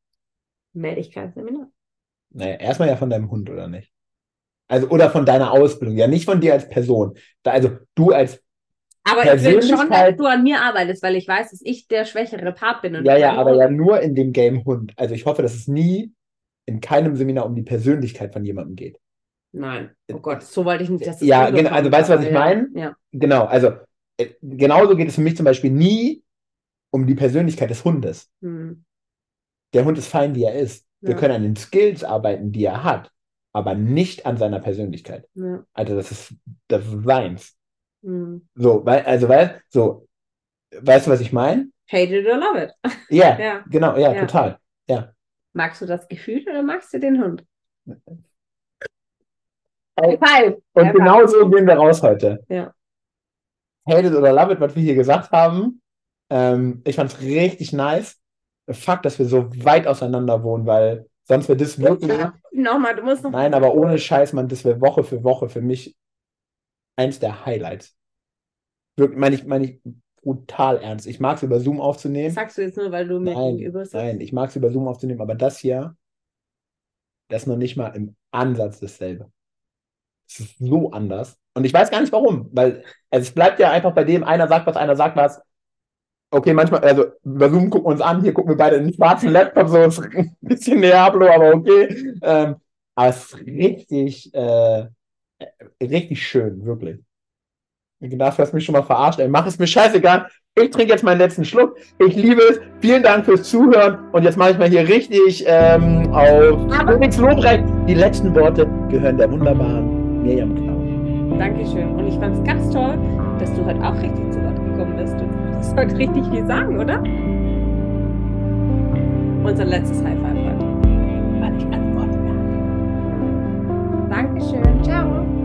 melde ich kein Seminar. Naja, erstmal ja von deinem Hund, oder nicht? Also, oder von deiner Ausbildung, ja, nicht von dir als Person. Da, also, du als Aber ich will schon, dass Persönlichkeit. du an mir arbeitest, weil ich weiß, dass ich der schwächere Part bin. Und Ja, ja, mein aber Hund- ja nur in dem Game Hund. Also, ich hoffe, dass es nie in keinem Seminar um die Persönlichkeit von jemandem geht. Nein, oh Gott, so wollte ich nicht, dass es Ja, genau, also rüberkommt, weißt du, was aber ich ja, meine? Ja. Genau, also äh, genauso geht es für mich zum Beispiel nie um die Persönlichkeit des Hundes. Hm. Der Hund ist fein, wie er ist. Wir Ja. können an den Skills arbeiten, die er hat, aber nicht an seiner Persönlichkeit. Ja. Also das ist, das ist seins. Hm. So, weil, also, weil, so, weißt du, was ich meine? Hate it or love it. Ja, Ja. genau, ja, Ja. total. Ja. Magst du das Gefühl oder magst du den Hund? Ey, Five. und High genau five. so gehen wir raus heute. Ja. Hate it oder love it, was wir hier gesagt haben. Ähm, ich fand es richtig nice. Fakt, dass wir so weit auseinander wohnen, weil sonst wäre das wirklich. Nochmal, du musst noch. Nein, aber ohne Scheiß, man, das wäre Woche für Woche für mich eins der Highlights. Wirklich, meine ich, meine ich brutal ernst. Ich mag es über Zoom Das aufzunehmen. sagst du jetzt nur, weil du mir Nein, gegenüber sitzt? nein, ich mag es über Zoom aufzunehmen, aber das hier, das ist noch nicht mal im Ansatz dasselbe. Es ist so anders. Und ich weiß gar nicht warum, weil also es bleibt ja einfach bei dem, einer sagt was, einer sagt was. Okay, manchmal, also über Zoom gucken wir uns an, hier gucken wir beide in den schwarzen Laptop, so ist ein bisschen Diablo, aber okay. Ähm, aber es ist richtig, äh, richtig schön, wirklich. Dafür hast du mich schon mal verarscht, ey. Mach es mir scheißegal. Ich trinke jetzt meinen letzten Schluck. Ich liebe es. Vielen Dank fürs Zuhören. Und jetzt mache ich mal hier richtig ähm, auf Felix Lobrecht. Die letzten Worte gehören der wunderbaren Mirjam Klau. Dankeschön. Und ich fand es ganz toll, dass du heute auch richtig zu Wort gekommen bist. Du musst heute richtig viel sagen, oder? Unser letztes High Five heute. Weil ich keine Worte mehr habe. Dankeschön. Ciao.